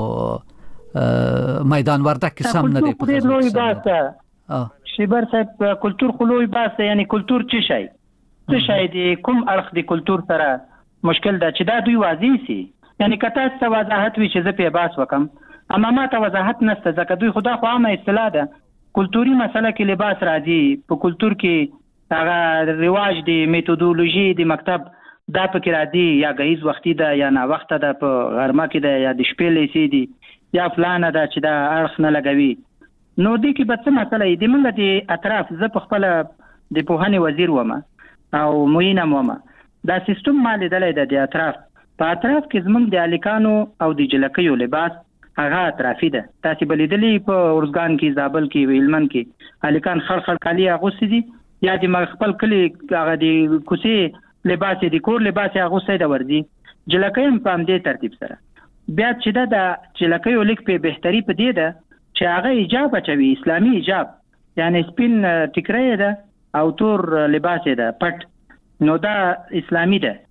په میدان وردک کې سم نه دی په لوی باسه شیبر صاحب کلتور خو لوی باسه یعنی کلتور څه شي څه شي د کوم اړخ د کلتور سره مشکل ده چې دا دوی واضح سي یعنی کته څه وضاحت وی چې زه په باس وکم اما ما ته وضاحت نشته ځکه دوی خدا خو عامه اصطلاح ده کلتوري مسله کې لباس راځي په کلتور کې هغه رواج دی میتودولوژي د مکتب دا پکې راځي یا غیز وختي ده یا نه وخت ده په غرمه کې ده یا د شپې لیسي دي یا فلانه ده چې دا اړخ نه لګوي نو دې کې به څه مسله دی موږ د اطراف زه په خپل د پوهنې وزیر ومه او موینم ومه دا سیستم ما لیدلی ده د اطراف په اطراف کې زموږ د الکانو او د جلکیو لباس هغه اطرافي ده. تاسو بلیدلې په اورزګان کې، زابل کې، ویلمن کې الکان خړ خړ کالی اغوستي دي، یا د خپل کلی هغه د کوڅې لباس دي، کور لباس اغوستي دا ورځي. جلکې په دې ترتیب سره بیا چې دا د جلکې ولیک په بهتري په دې ده چې هغه حجاب اچوي، اسلامي حجاب، یعنی سپین ټیکرې ده او تور لباس ده پټ، نو دا اسلامي ده.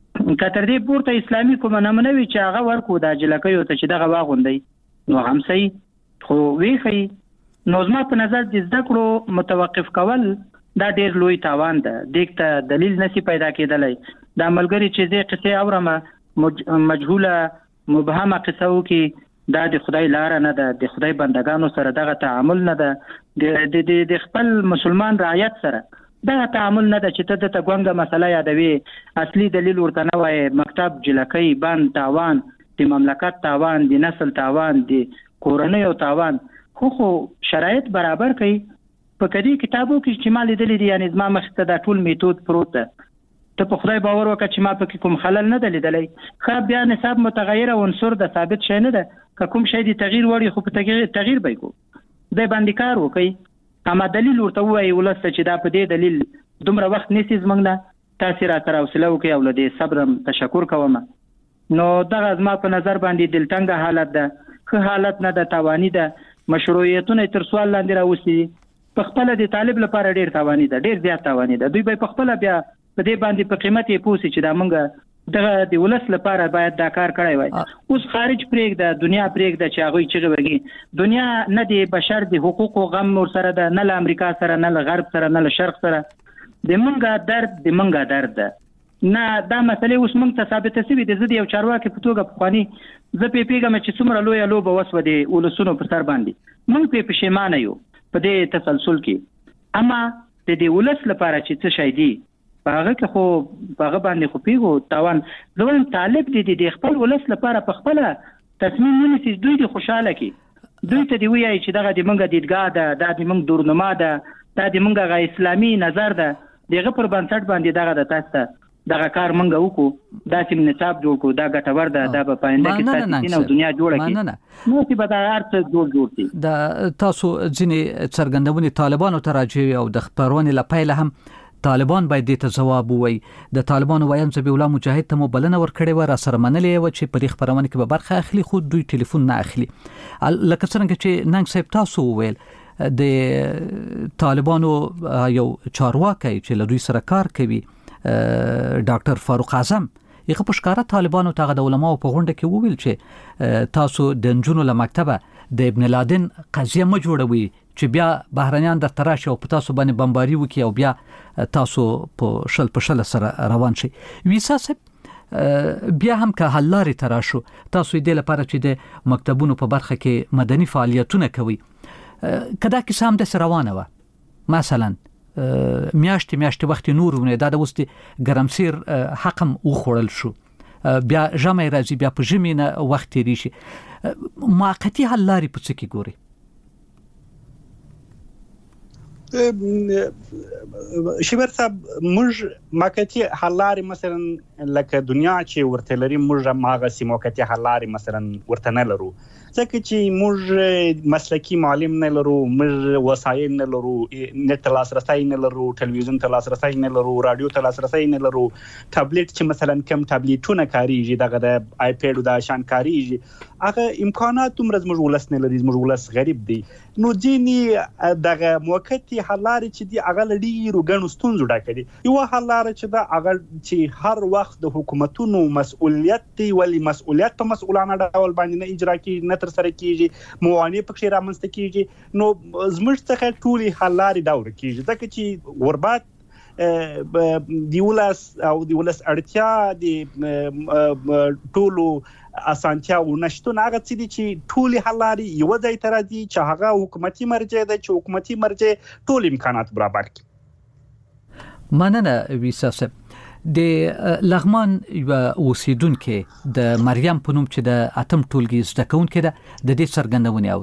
کتر دې پورته اسلامي کوم نمونه وی چې هغه ورکو دا جلکې ته چې دغه واغوندي نو هم صحیح. خو ویخی نو زما په نظر د زده کړو متوقف کول دا ډیر لوی تاوان ده. دغه دلیل نسی پیدا کېدلی. دا ملګری چې دې قصې اورمه مجهوله مبهمه قصو کې دا د خدای لار نه ده، د خدای بندگانو سره دغه تعامل نه ده، د د د خپل مسلمان رعایت سره دغه تعامل نه ده چې ته د تګونګه مسله یادوي. اصلي دلیل ورته نه وای، مکتب جلکې بند تاوان، د مملکت تاوان، د نسل تاوان، د کورنۍ او تاوان، خو خو شرایط برابر کړي. په کدي کتابو کې چې ما لیدلې دي، یعنی زما مخ ته دا ټول میتود پروت ده. ته په خدای باور وکړه چې ما په کوم خلل نه دلیدلې. خو بیا نصاب متغیر او عنصر د ثابت شي نه ده، که کوم شی دی تغییر وړي خو په تغییر تغییر به کو د باندې کار وکي. اما دلیل ورته وایي ولسته چې دا په دې دلیل دومره وخت نسی زمنګ نه تاسو را تر اوسله وکي او له دې صبر تشکر کوم. نو دغه زما په نظر باندې دلتنګ حالت ده، خو حالت نه ده، تاوانی ده. مشروعیتونه تر سوال لاندې راوستي، په خپل د طالب لپاره ډیر تاوانی ده، ډیر زیات تاوانی ده. دوی به په خپل بیا په دې باندې په قیمت یې پوسی چې دا مونږ دغه د ولس لپاره باید دا کار کړی وای. اوس خارج پرېږ ده، دنیا پرېږ ده چې هغه چې وږي دنیا نه دی بشر د حقوقو غم ور سره ده، نه له امریکا سره، نه له غرب سره، نه له شرق سره. د مونږه درد د مونږه درد ده. نه دا مسلې اوس مونږ ته ثابت شوي دي. زه د یو چارواکي په توګه پخواني زه پې پیږم چې څومره لویه لوبه وسوه د ولسونو پر سر باندې، مونږ پې پښیمانه یو په دې تسلسل کې. اما د دې ولس لپاره چې څه شي دی هغه کې خو هغه باندې خو پیغو تاوان. زمون طالب دي د خپل ولس لپاره په خپل تصمیم ونیسي، دوی د خوشاله کی، دوی ته دی وایي چې دغه د منګه دیدګاه ده، دا د منګ دورنما ده، دا د منګه غا اسلامي نظر ده، دغه پر بنسټ باندې دغه د تاسو دغه کار منګه وکړو، دا چې نصاب جوړ کو، دا ګټور ده، دا په پاینده کې تاسو او دنیا جوړه کی نو چې به دا ارت جوړ جوړ کی. دا تاسو ځینې څرګندونې طالبانو ته راځي او د خبرونې لپاره هم طالبان باید دې ته جواب ووایي. د طالبانو وایم ذبیح الله مجاهد ته مو بلنه ورکړې و، را سره منلې و چې په دې خبرونه کې به برخه اخلي، خو دوی ټلیفون نه اخلي. لکه څنګه چې ننګ صاحب تاسو وویل د طالبانو یو چارواکي چې له دوی سره کار کوي ډاکټر فاروق اعظم یغه په ښکارا طالبانو ته د علماو په غونډه کې وویل چې تاسو د نجونو له مکتبه د ابن لادن قضیه ما جوړوي چې بیا بهرنیان در تراشه او په تاسو باندې بمباري وکي او بیا تاسو په شل په شل سره روان شي. ویسا صاحب بیا هم که حل لارې تراشو تاسو دې لپاره چې د مکتبونو په برخه کې مدني فعالیتونه کوي، کدا کې سم د روانه و مثلا میاشتې میاشتې وخت نورونه دا د وستي ګرمسیر حقم وخوړل شو، بیا ژمي راځي، بیا په ژمي نه وخت لري شي، موقتی حل لارې په څه کې ګوري؟ شبر صاحب موږ موقتی حل لارې مثلا لکه دنیا چې ورته لري موږ ماغه سي موقتی حل لارې مثلا ورته نه لرو، ځکه چې موږ مسلکی معلم نه لرو، موږ وسایل نه لرو، نت لاسرسي نه لرو، ټلویزیون ته لاسرسي نه لرو، رادیو ته لاسرسي نه لرو، ټابلیټ چې مثلا کم ټابلیټونه کاریږي دغه د آیپډ او د شان کاریږي، هغه امکانات موږ موږ ولس نه لري، موږ ولس غریب دی. نو ځینی دغه موقتی حل لارې چې دی هغه لري روغنو ستونزو ډکه دي. یو حل لارې چې دا هغه چې هر وخت د حکومتونو مسؤلیت دی، ولی مسؤلیت په مسؤلانه ډول باندې نه اجرا کیږي، نه تر سره کیږي، موانع پکې رامنځته کیږي. نو زموږ څخه ټولي حل لارې دا ورکیږي، ځکه چې غربت دی ولس او دی ولس اړتیا دی ټولو اسانتیا او نشټون هغه څه دي چې ټولي حل لارې یو ځای ته راځي چې هغه حکومتي مرجع ده، چې حکومتي مرجع ټول امکانات برابر کړي. مننه ویسا صاحب. د لغمان یو اوسیدونکو د مریم په نوم چې د اتم ټولګي زده کوونکې ده د دې څرګندونې اورو.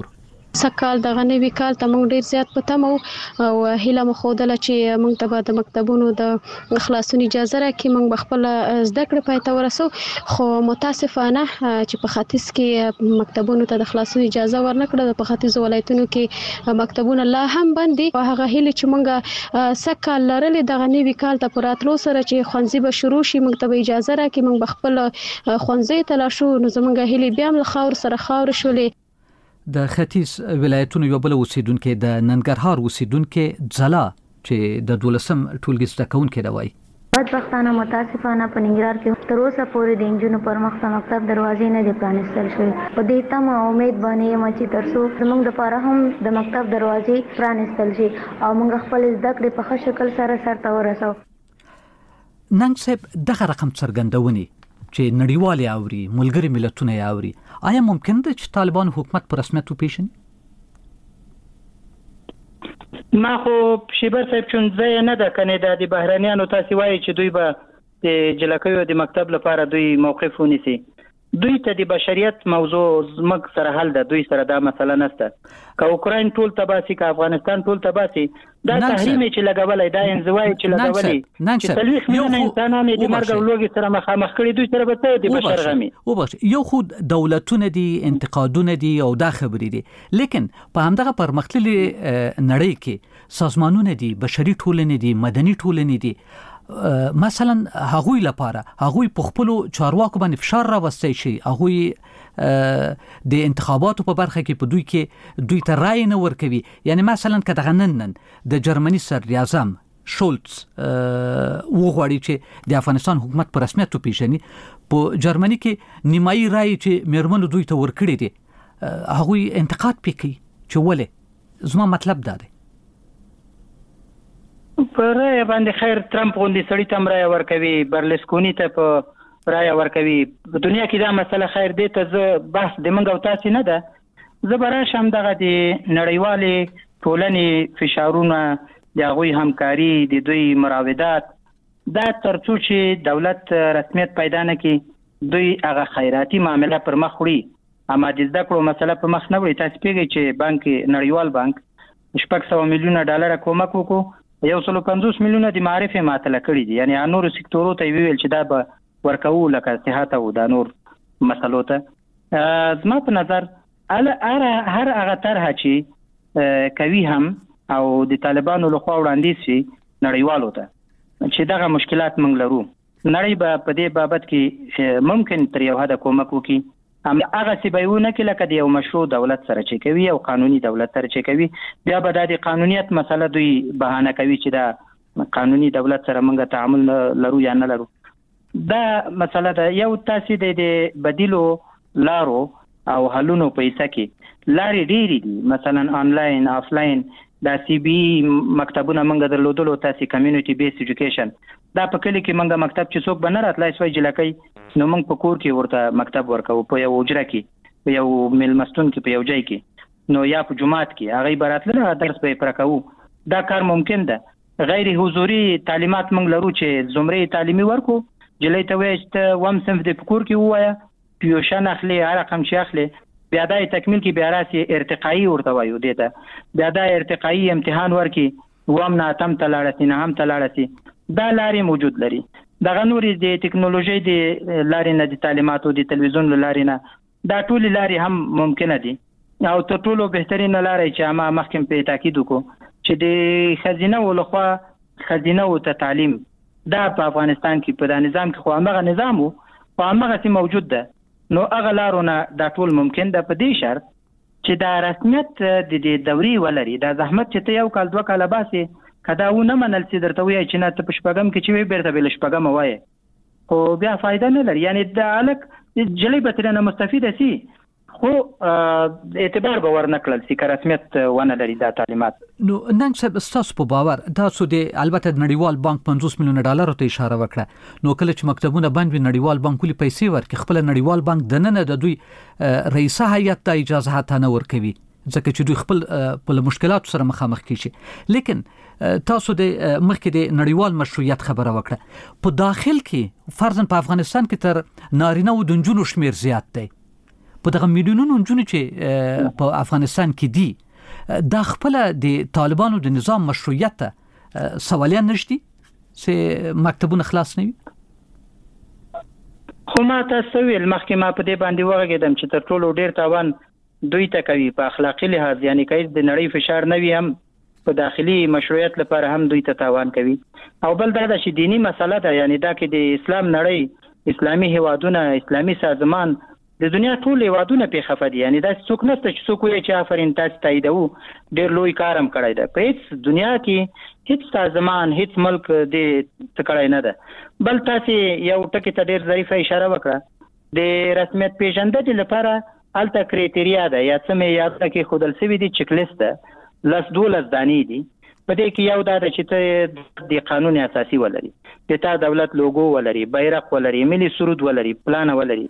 سکهال دغه نوي کال ته موږ ډیر زیات پته مو او هیله مو خوده چې موږ ته د مکتبونو د خلاصون اجازه راکړي، موږ بخپل زده کړې پای ته ورسو. خو متاسفانه چې په ختیځ کې مکتبونو ته د خلاصون اجازه ورنکړه، په ختیځ ولایتونو کې مکتبونه لا هم بند دي. هغه هیله چې موږ سکهال لرلې دغه نوي کال ته پراتلو سره چې ښوونځي به شروع شي، موږ ته به اجازه راکړي موږ بخپل ښوونځي ته لاړ شو، نو زموږ هیله بیا هم خاور سره خاور شولې. د ختیځ ولایتونو یو بل اوسیدونکو د ننګرهار اوسیدونکو ځلا چې د دولسم ټولګي زده کوونکو دی وایي بدبختانه متاسفانه په ننګرهار کې تر اوسه پورې د انجونو پر مخ ته مکتب دروازې نه دي پرانیستل شوې. په دې تمه امید باندې یم چې تر څو زموږ لپاره هم د مکتب دروازې پرانیستل شي او موږ خپل زده کړې په ښه شکل سره سرته ورسوو. ننګ صاحب دغه رقم څرګندونې چې نړیوال اوري ملګری ملتونه اوري، آیا ممکن ده چې طالبان حکومت په رسمیت وپیژني؟ ما خو شیبر صاحب چون ځای نه ده کنه د بهرانيانو تاسو وایي چې دوی به د جلکیو د مکتب لپاره دوی موقف ونیسي. دوی ته د بشریت موضوع زمک سره حل ده، دوی سره دا مسله نشته. که اوکراین ټول تباسي، که افغانستان ټول تباسي، دا تحریم چې لګولای، دا انزوای چې لګولای چې تلويخ میلیونه انسانانو د مرګ او لوګي سره مخامخ کړي، دوی سره به څه د بشر غمي او بخ یو خود دولتونه دي، انتقادونه دي او دا خبرې دي، لیکن په همدغه پرمختللي نړۍ کې سازمانونه دي، بشري ټولنې دي، مدني ټولنې دي. مثلا هغوی لپاره هغوی په خپل چارواکو باندې فشار راوستي شي، هغوی د انتخاباتو په برخه کې په دوی کې دوی ته رائے نه ورکوي. یعنی مثلا کله نن د جرمني صدر اعظم شولتز وغواړي چې د افغانستان حکومت په رسمیت وپیژني، په جرمني کې نیمایي رائے چې میرمنو دوی ته ورکړي دي هغوی انتقاد پکې چې ولې. زما مطلب دا دی پر رای باندې خیر ترامپ غوندي سړی تم رای ورکوي، برلسکونی ته په رای ورکوي. په دنیا کې دا مسله خیر دی ته زه بحث د منګو تاسو نه ده، زه براشم دغه د نړیوالې ټولنې فشارونه، د هغوی همکاري، د دوی مراودات، دا ترڅو چې دولت رسمیت پیدا نه کړي دوی هغه خیراتي معامله پر مخ وړي، اما د زده کړو مسله پر مخ نه وړي. تاسو پیږئ چې بانک نړیوال بانک شپږ سوه میلیونه ډالر کومک وکړو، یو سل پنځوس میلیونه د معرفت ماته کړی دي، یعنی نور سکتورو ته ویل چې دا به ورکو لکه صحت او د نور مسلو ته. زما په نظر هر هر هغه طرحه چې کوي هم او د طالبانو لخوا وړاندې شي نړیوالو ته چې دغه مشکلات موږ لرو، نړۍ به په دې بابت کې ممکن تر یو حد کومک وکړي. هم هغه سی بهونه کې لکه د یو مشروع دولت سره چې کوي او قانوني دولت سره چې کوي، بیا به د قانونیت مسله دوی بهانه کوي چې دا قانوني دولت سره موږ تعامل لرو یا نه لرو. دا مسله ده. یو تاسو د بدیلو لارو او حلونو په ایسه کې لارې ډېری دي، مثلا آنلاین آفلاین، دا سی بی مکتبونه موږ درلودلو، تاسو کمیونټي بیس ایجوکیشن، دا په کلی کې موږ مکتب چې څوک بنه راتلای سوی جلکې نو موږ په کور کې ورته مکتب ورکو، په یو اجره کې، په یو ملمستون کې، په یو ځای کې، نو یا په جماعت کې هغه براتله درس به پرکاو. دا کار ممکن ده. غیر حضوري تعلیمات موږ لرو چې زمره تعلیمي ورکو، جلې ته وایي وم صنف د کور کې وایا پیوشن اخلي، هر رقم شي اخلي، بیا دا تکمیل کې بیا راسي ارتقایي ورته وایو دیته، بیا دا ارتقایي امتحان ورکي وم نه تم تلاړتي نه هم تلاړتي. دا لارې موجود لري. دغه نورې د ټکنالوژي د لارې نه، د تعلیماتو د تلویزیون لارې نه، دا ټول لارې هم ممکنه دي. او تر ټولو بهترینه لارې چې ما مخکې په تاکید وکړو چې د خزینه ولخوا خزینه او تعلیم دا په افغانستان کې په نظام کې خو هغه نظام او هغه سي موجود ده، نو هغه لارونه دا ټول ممکن ده، په دې شرط چې دا رسمیت د دې دوري ولري. دا زحمت چې ته یو کال دوه کال باسي کدا و نه منل چې درته وایي چې نه ته په شپږم کې چې وي بیرته بل شپږم وایي، خو بیا فائدہ نه لري. یعنی د الک جلې به ترنه مستفید سي، خو اعتبار به ورنکړل سي که رسمیت ونه لري دا تعلیمات. نو نن څه ستاسو په باور دا څه دی؟ البته نړیوال بانک پنځوس میلیونه ډالر ته اشاره وکړه، نو کله چې مکتبونه بند وي نړیوال بانک ولې پیسې ورکړي؟ خپل نړیوال بانک د نن د دوی رئیس هیئت ته اجازه هته نه ورکوي ځکه چې دوی خپل په مشکلاتو سره مخامخ کیږي. لیکن تاسو د مخکې د نړیوال مشروعیت خبره وکړه، په داخل کې فرضاً په افغانستان کې تر نارینه او د نجونو شمیر زیات دی، په دغه میلیونونو نجونې چې په افغانستان کې دي دا خپل د طالبانو د نظام مشروعیت ته سوالیان نشدي چې مکتبونه خلاص نه وي. خو ما تاسو ویل مخکې ما په دې باندې وغږیدم چې تر ټولو ډیر تاوان دوی ته کوي په اخلاقی لحاظ، یعنی کای د نړۍ فشار نه وي هم په داخلي مشروعیت لپاره هم دوی ته تاوان کوي. او بل دا چې دینی مسله ده، یعنی دا کې د اسلام نړۍ اسلامي هیوادونه اسلامي سازمان د دنیا ټول هیوادونه په خفه دي، یعنی دا څوک نشته چې څوک وایي چې آفرین تاسو تاییدو ډیر لوی کارم کړی ده. په هیڅ دنیا کې هیڅ سازمان هیڅ ملک دې تکړه نه ده. بل تاسو یو ټکی ته ډیر ظریفه اشاره وکړه د رسمیت پیژندنې لپاره الته کرایټیریا ده یا څه معیارونه کې خودل سوي دي، چک لیست ده لس دولس دانې دي. په دې کې یو دا ده چې ته د قانون اساسي ولري، د تا دولت لوګو ولري، بیرغ ولري، ملي سرود ولري، پلان ولري،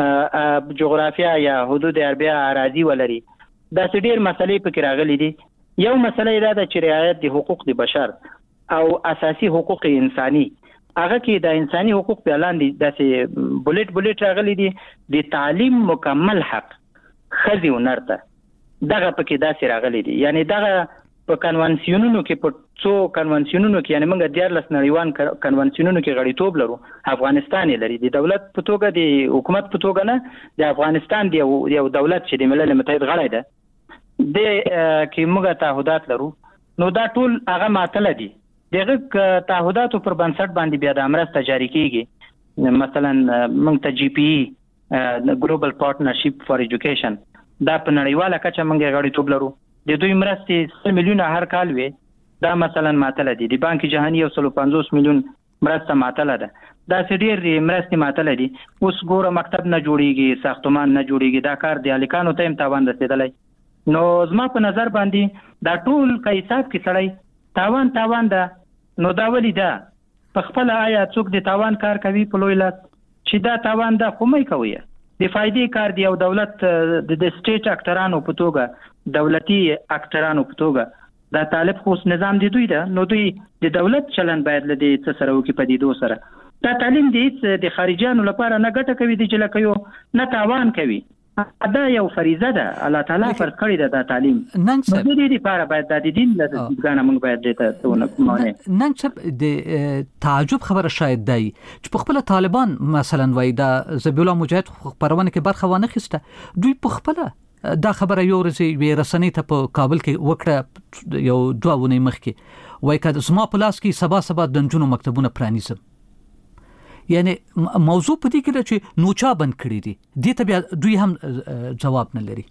جغرافیا یا حدود عربیه اراضي ولري. دا ډېر مسلې پکې راغلي دي. یو مسله دا ده چې رعایت د حقوق د بشر او اساسي حقوق انساني، هغه کې د انساني حقوق په اعلان دي داسې بولټ بولټ راغلي دي. د تعلیم مکمل حق ښځې او نر ته دغه پکې داسې راغلي دي. یعنی دغه په کنوانسیونونو کې په څو کنوانسیونونو کې، یعنی موږ دیارلس نړیوال کنوانسیونونو کې غړیتوب لرو، افغانستان یې لري. د دولت په توګه د حکومت په توګه نه، د افغانستان دی یو دولت چې د ملل متحد غړی ده د کې موږ تعهدات لرو. نو دا ټول هغه ماتل دي. دغه تعهداتو پر بنسټ باندې بیا د مرسته جاری کیږي. مثلا موږ ته جی پی ای ګلوبل پارټنرشپ فار ایجوکیشن دا په نړیواله کچه موږ غړیتوب لرو. د دوی مرستې سل میلیونه هر کال وي، دا مثلا ماتل دي. د بانک جهانی یو سل پنځوس میلیون مرسته ماتل ده. دا ډېر مرستې ماتل دي. اوس ګوره مکتب نه جوړیږي، ساختمان نه جوړیږي، دا کار د الکانو ته هم تاوان رسیدلی. نو زما په نظر باندې دا ټول کیسات کې سړی تاوان تاوان ده. نو دا ولې ده په خپل آیا څوک د تاوان کار کوي په لوی لاس چې دا تاوان ده خو مې کوي د فائدې کار دی. او دولت د سټیټ اکټرانو په توګه، دولتي اکټرانو په توګه دا طالب خو نظام دی دوی ده. نو دوی د دولت چلن باید له دې څه سره وکړي، پدیدو سره. دا تعلیم دی د خارجيانو لپاره نه ګټه کوي، د جلکیو نه تاوان کوي. دا یو فریضه ده الله تعالی فرض کړی ده دا تعلیم. نن څه د دې لپاره باید د دین له ځګانه موږ باید دې ته ونه نن څه د تعجب خبره شاید دی چې په خپل طالبان مثلا وای دا ذبیح الله مجاهد خبرونه کې برخه ونه خسته. دوی په خپل دا خبره یو ورځ وی رسنۍ ته په کابل کې وکړه یو دوه ونې مخکې، وای کله زما په لاس کې سبا سبا د نجونو مکتبونه پرانیزم. یعنی موضوع په دې کې ده چې نوچا بند کړی دي، دې ته بیا دوی هم جواب نه لري.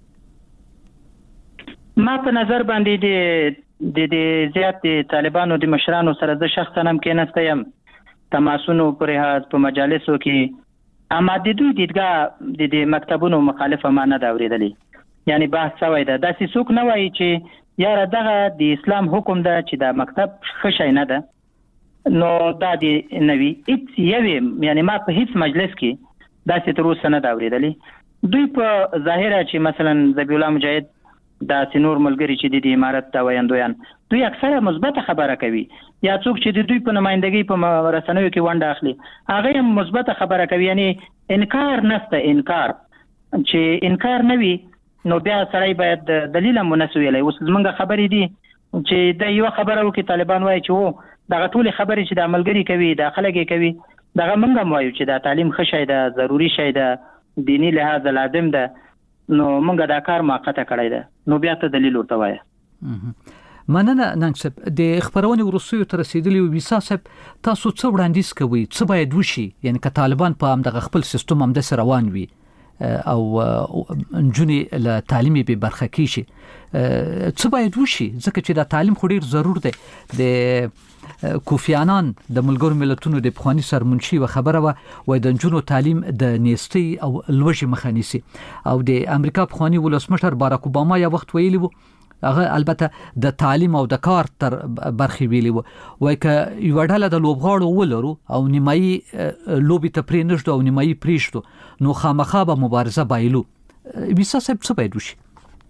ما په نظر باندې د د زیات طالبانو د مشرانو سره د شخصا هم کې نسته یم تماسونو پر هغه په مجالسو کې اما د دوی دیدګه د د مکتبونو مخالفه ما نه دا اورېدلې. یعنی بحث شوی ده داسې څوک نه وایي چې یاره دغه د اسلام حکم ده چې دا مکتب ښه شی نه ده. نو دا دی نوی هیڅ یوې یعنی ما په هیڅ مجلس کې داسې تر اوسه نه دا اورېدلې. دوی په ظاهره چې مثلا ذبیح الله مجاهد دا سينور ملګری چې د امارت دا ویاندویان دوی اکثره مثبت خبره کوي، یا څوک چې د دوی په نمائندګۍ په رسنیو کې ونډه اخلي هغه هم مثبت خبره کوي. یعنی انکار نشته، انکار چې انکار نه وي نو بیا سړی باید دلیل هم ونه ویلی. اوس زمونږ خبرې دي چې د یو خبره وکړي طالبان وایي چې وو دغه ټول خبرې چې د عملګری کوي د خلک کوي دغه موږ هم وایو چې دا تعلیم ښه شی ده، ضروري شی ده، دینی لحاظ لازم ده. نو موږ دا کار موقته کړی ده. نو بیا ته دلیل ورته وایه. مننه ننګ د خبرونه ورسوي تر رسیدلی ویسا صاحب تاسو څه وړاندیز کوي څه باید وشي؟ یعنی که طالبان په هم دغه خپل سیستم هم د روان وي او نجونی له تعلیمي به برخه کیشي څه باید وشي؟ ځکه چې دا تعلیم خو ډیر ضرور دی. د کوفی عنان د ملګرو ملتونو د پخوانی سرمنشي و خبره و وای د نجونو تعلیم د نیستی او لوږې مخه نیسي. او د امریکا پخوانی ولسمشر باراک اوباما یا وخت ویلی وو هغه البته د تعلیم او د کار تر برخې ویلی وو وای ک یو ډله د لوبغاړو ولرو او نیمایي لوبي ته پرې نشو او نیمایي پریشتو نو خامخا به مبارزه بایلو. ویسا صاحب څه باید وشي؟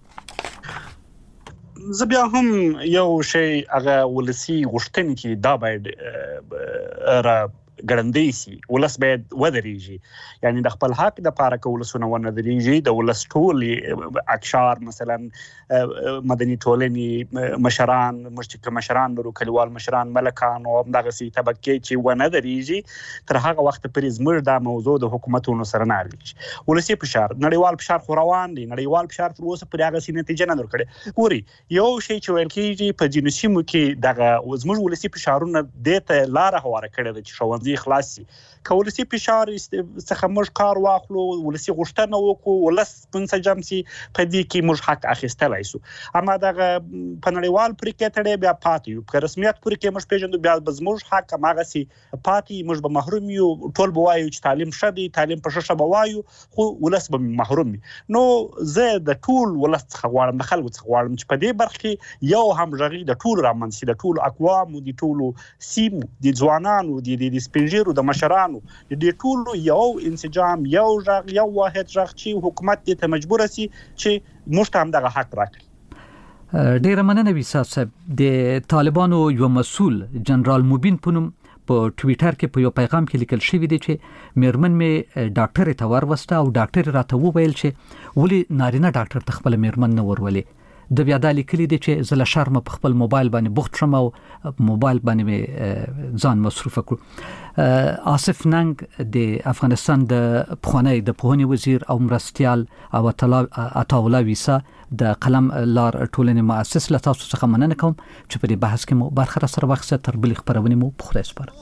زه بیا هم یو شی هغه ولسی غوښتنې کې دا باید را ګړندې سي ولس باید ودرېږي یعنی د خپل حق د پاره کول سونه ونه درېږي د ولس ټول اکشار مثلا مدني ټولنې مشران مشترک مشران لرو کلیوال مشران ملکان او دغه سي طبقه چې ونه درېږي تر هغه وخت پرې زموږ د موضوع د حکومتونو سره نه لګي ولسی فشار نړیوال فشار خو روان دي نړیوال فشار تر اوسه پرې هغه سي نتیجه نه ورکړي ګوري یو شی چې ویل کېږي په جنوسیمو کې دغه زموږ ولسی فشارونه د ته لار هواره کړي د شوونځي خلاصي کولسی فشار څخه موږ کار واخلو ولسی غوښتنه وکړو ولس پنځه سي په دې کې موږ حق اخیستلای سو اما دغه په نړیوال پرې کې تړي بیا پاتې یو په رسمیت پرې کې موږ پیژندو بیا به موږ حق ماغه سي پاتې موږ به محروم یو ټول بوایو چې تعلیم شدي تعلیم په ششه بوایو خو ولس به محروم نو زه د ټول ولس څخه غواړم د خلکو څخه غواړم چې په دې برخه کې یو همغږي د ټول رامنځته د ټول اقوام د ټول سیمو د ځوانانو د د سپینجیرو د مشرانو د دې ټولو یو انسجام یو ژغ یو واحد ژغ چې حکومت دې ته مجبور سي چې موږ هم دغه حق راکړي ډیره مننه ویسا صاحب د طالبانو یو مسول جنرال مبین پونم په ټوئیټر کې په یو پیغام کې لیکل شوی دی چې میرمن می ډاکټر ته ورسته او ډاکټر راته وویل چې ولی نارینه ډاکټر ته خپل میرمن نه ورولې د بیا د لیکلي دي چې زله شرم په خپل موبایل باندې بوخت شم او موبایل باندې ځان مصروف کړ آصف ننګ د افغانستان د پخوانی د پوهنې وزیر او مرستيال او عطاءالله ویسا د قلم لار ټولنې مؤسس له تاسو څخه مننه کوم چې په دې بحث کې مو برخه سره واخیسته تر بلې خبرونه مو په خلاص پر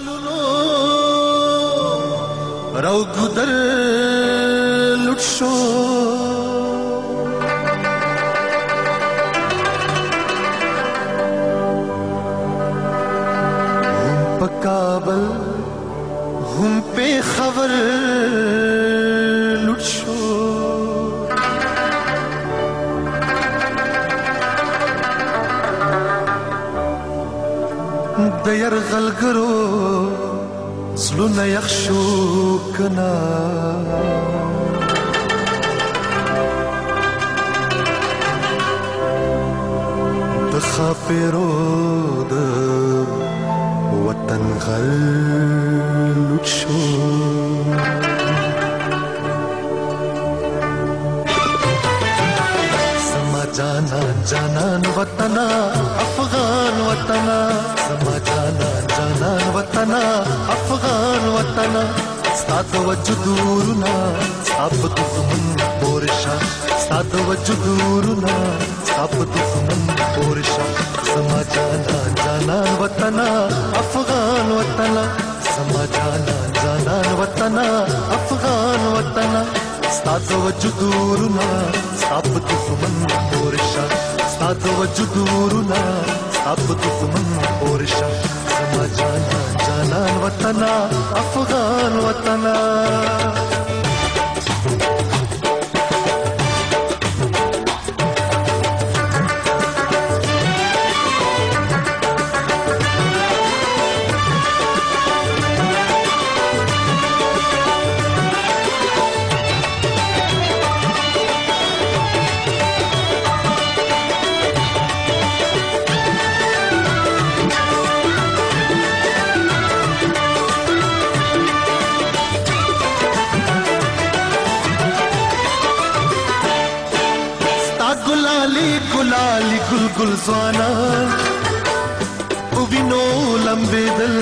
راو ګدر لټ شو کابل هم په خبر لټ شو د يرغلګرو زلونه يخشو کنا د خاپرو د وطن غل لټ شو سما جانا جانان وطن افغان وطن سما جانا جانان وطن افغان وطن ستاد وجودورنا ساب دښمن پورشا ستاد وجودورنا ساب دښمن پورشا سما جانا جانان وطن افغان وطن سما جانا جانان وطن افغان وطن ستاد وجودورنا ساب دښمن پورشا ستاد وجودورنا ساب دښمن پورشا سما جانا جانان وطن افغان وطن ګلالي ګل ګل زوانا او وینو لمبېدل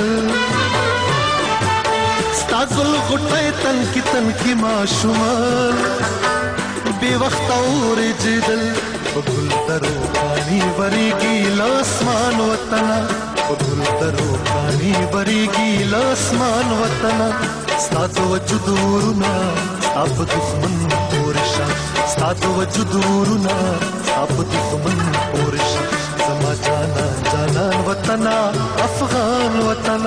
ستا ګل غټه تن کی تن کی ماشومان بے وخت اورېدل په ګل درو پانی وريږي لاسمان وطن په ګل درو پانی وريږي لاسمان وطن ستا وجودورنا اب دښمن پورشا ستا وجودورنا اب دښمن پورشا زما جانا جانان وطن افغان وطن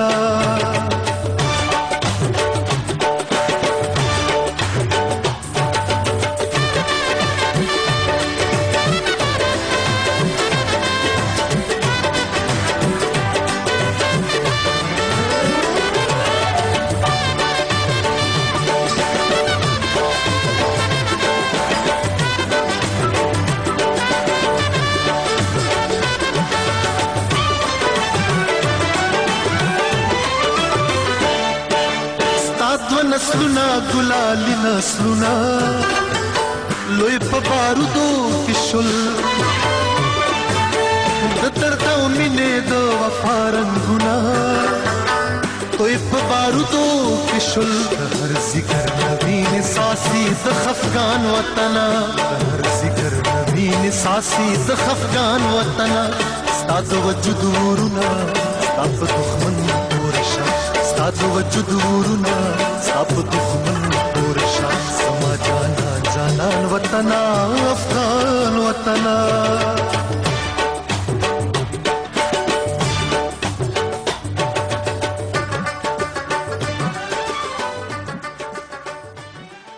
نسلونه ګلالي نسلونه لوی په بارودو کې شل د درد او مینې د وفا رنګونه لوی په بارودو کې شل هر ذکر نوین ساسي د خفقان وطن هر ذکر نوین ساسي د خفقان وطن ستا د وجود ورونه ستا په دښمن پورشه ستا د وجود ورونه ستا په دښمن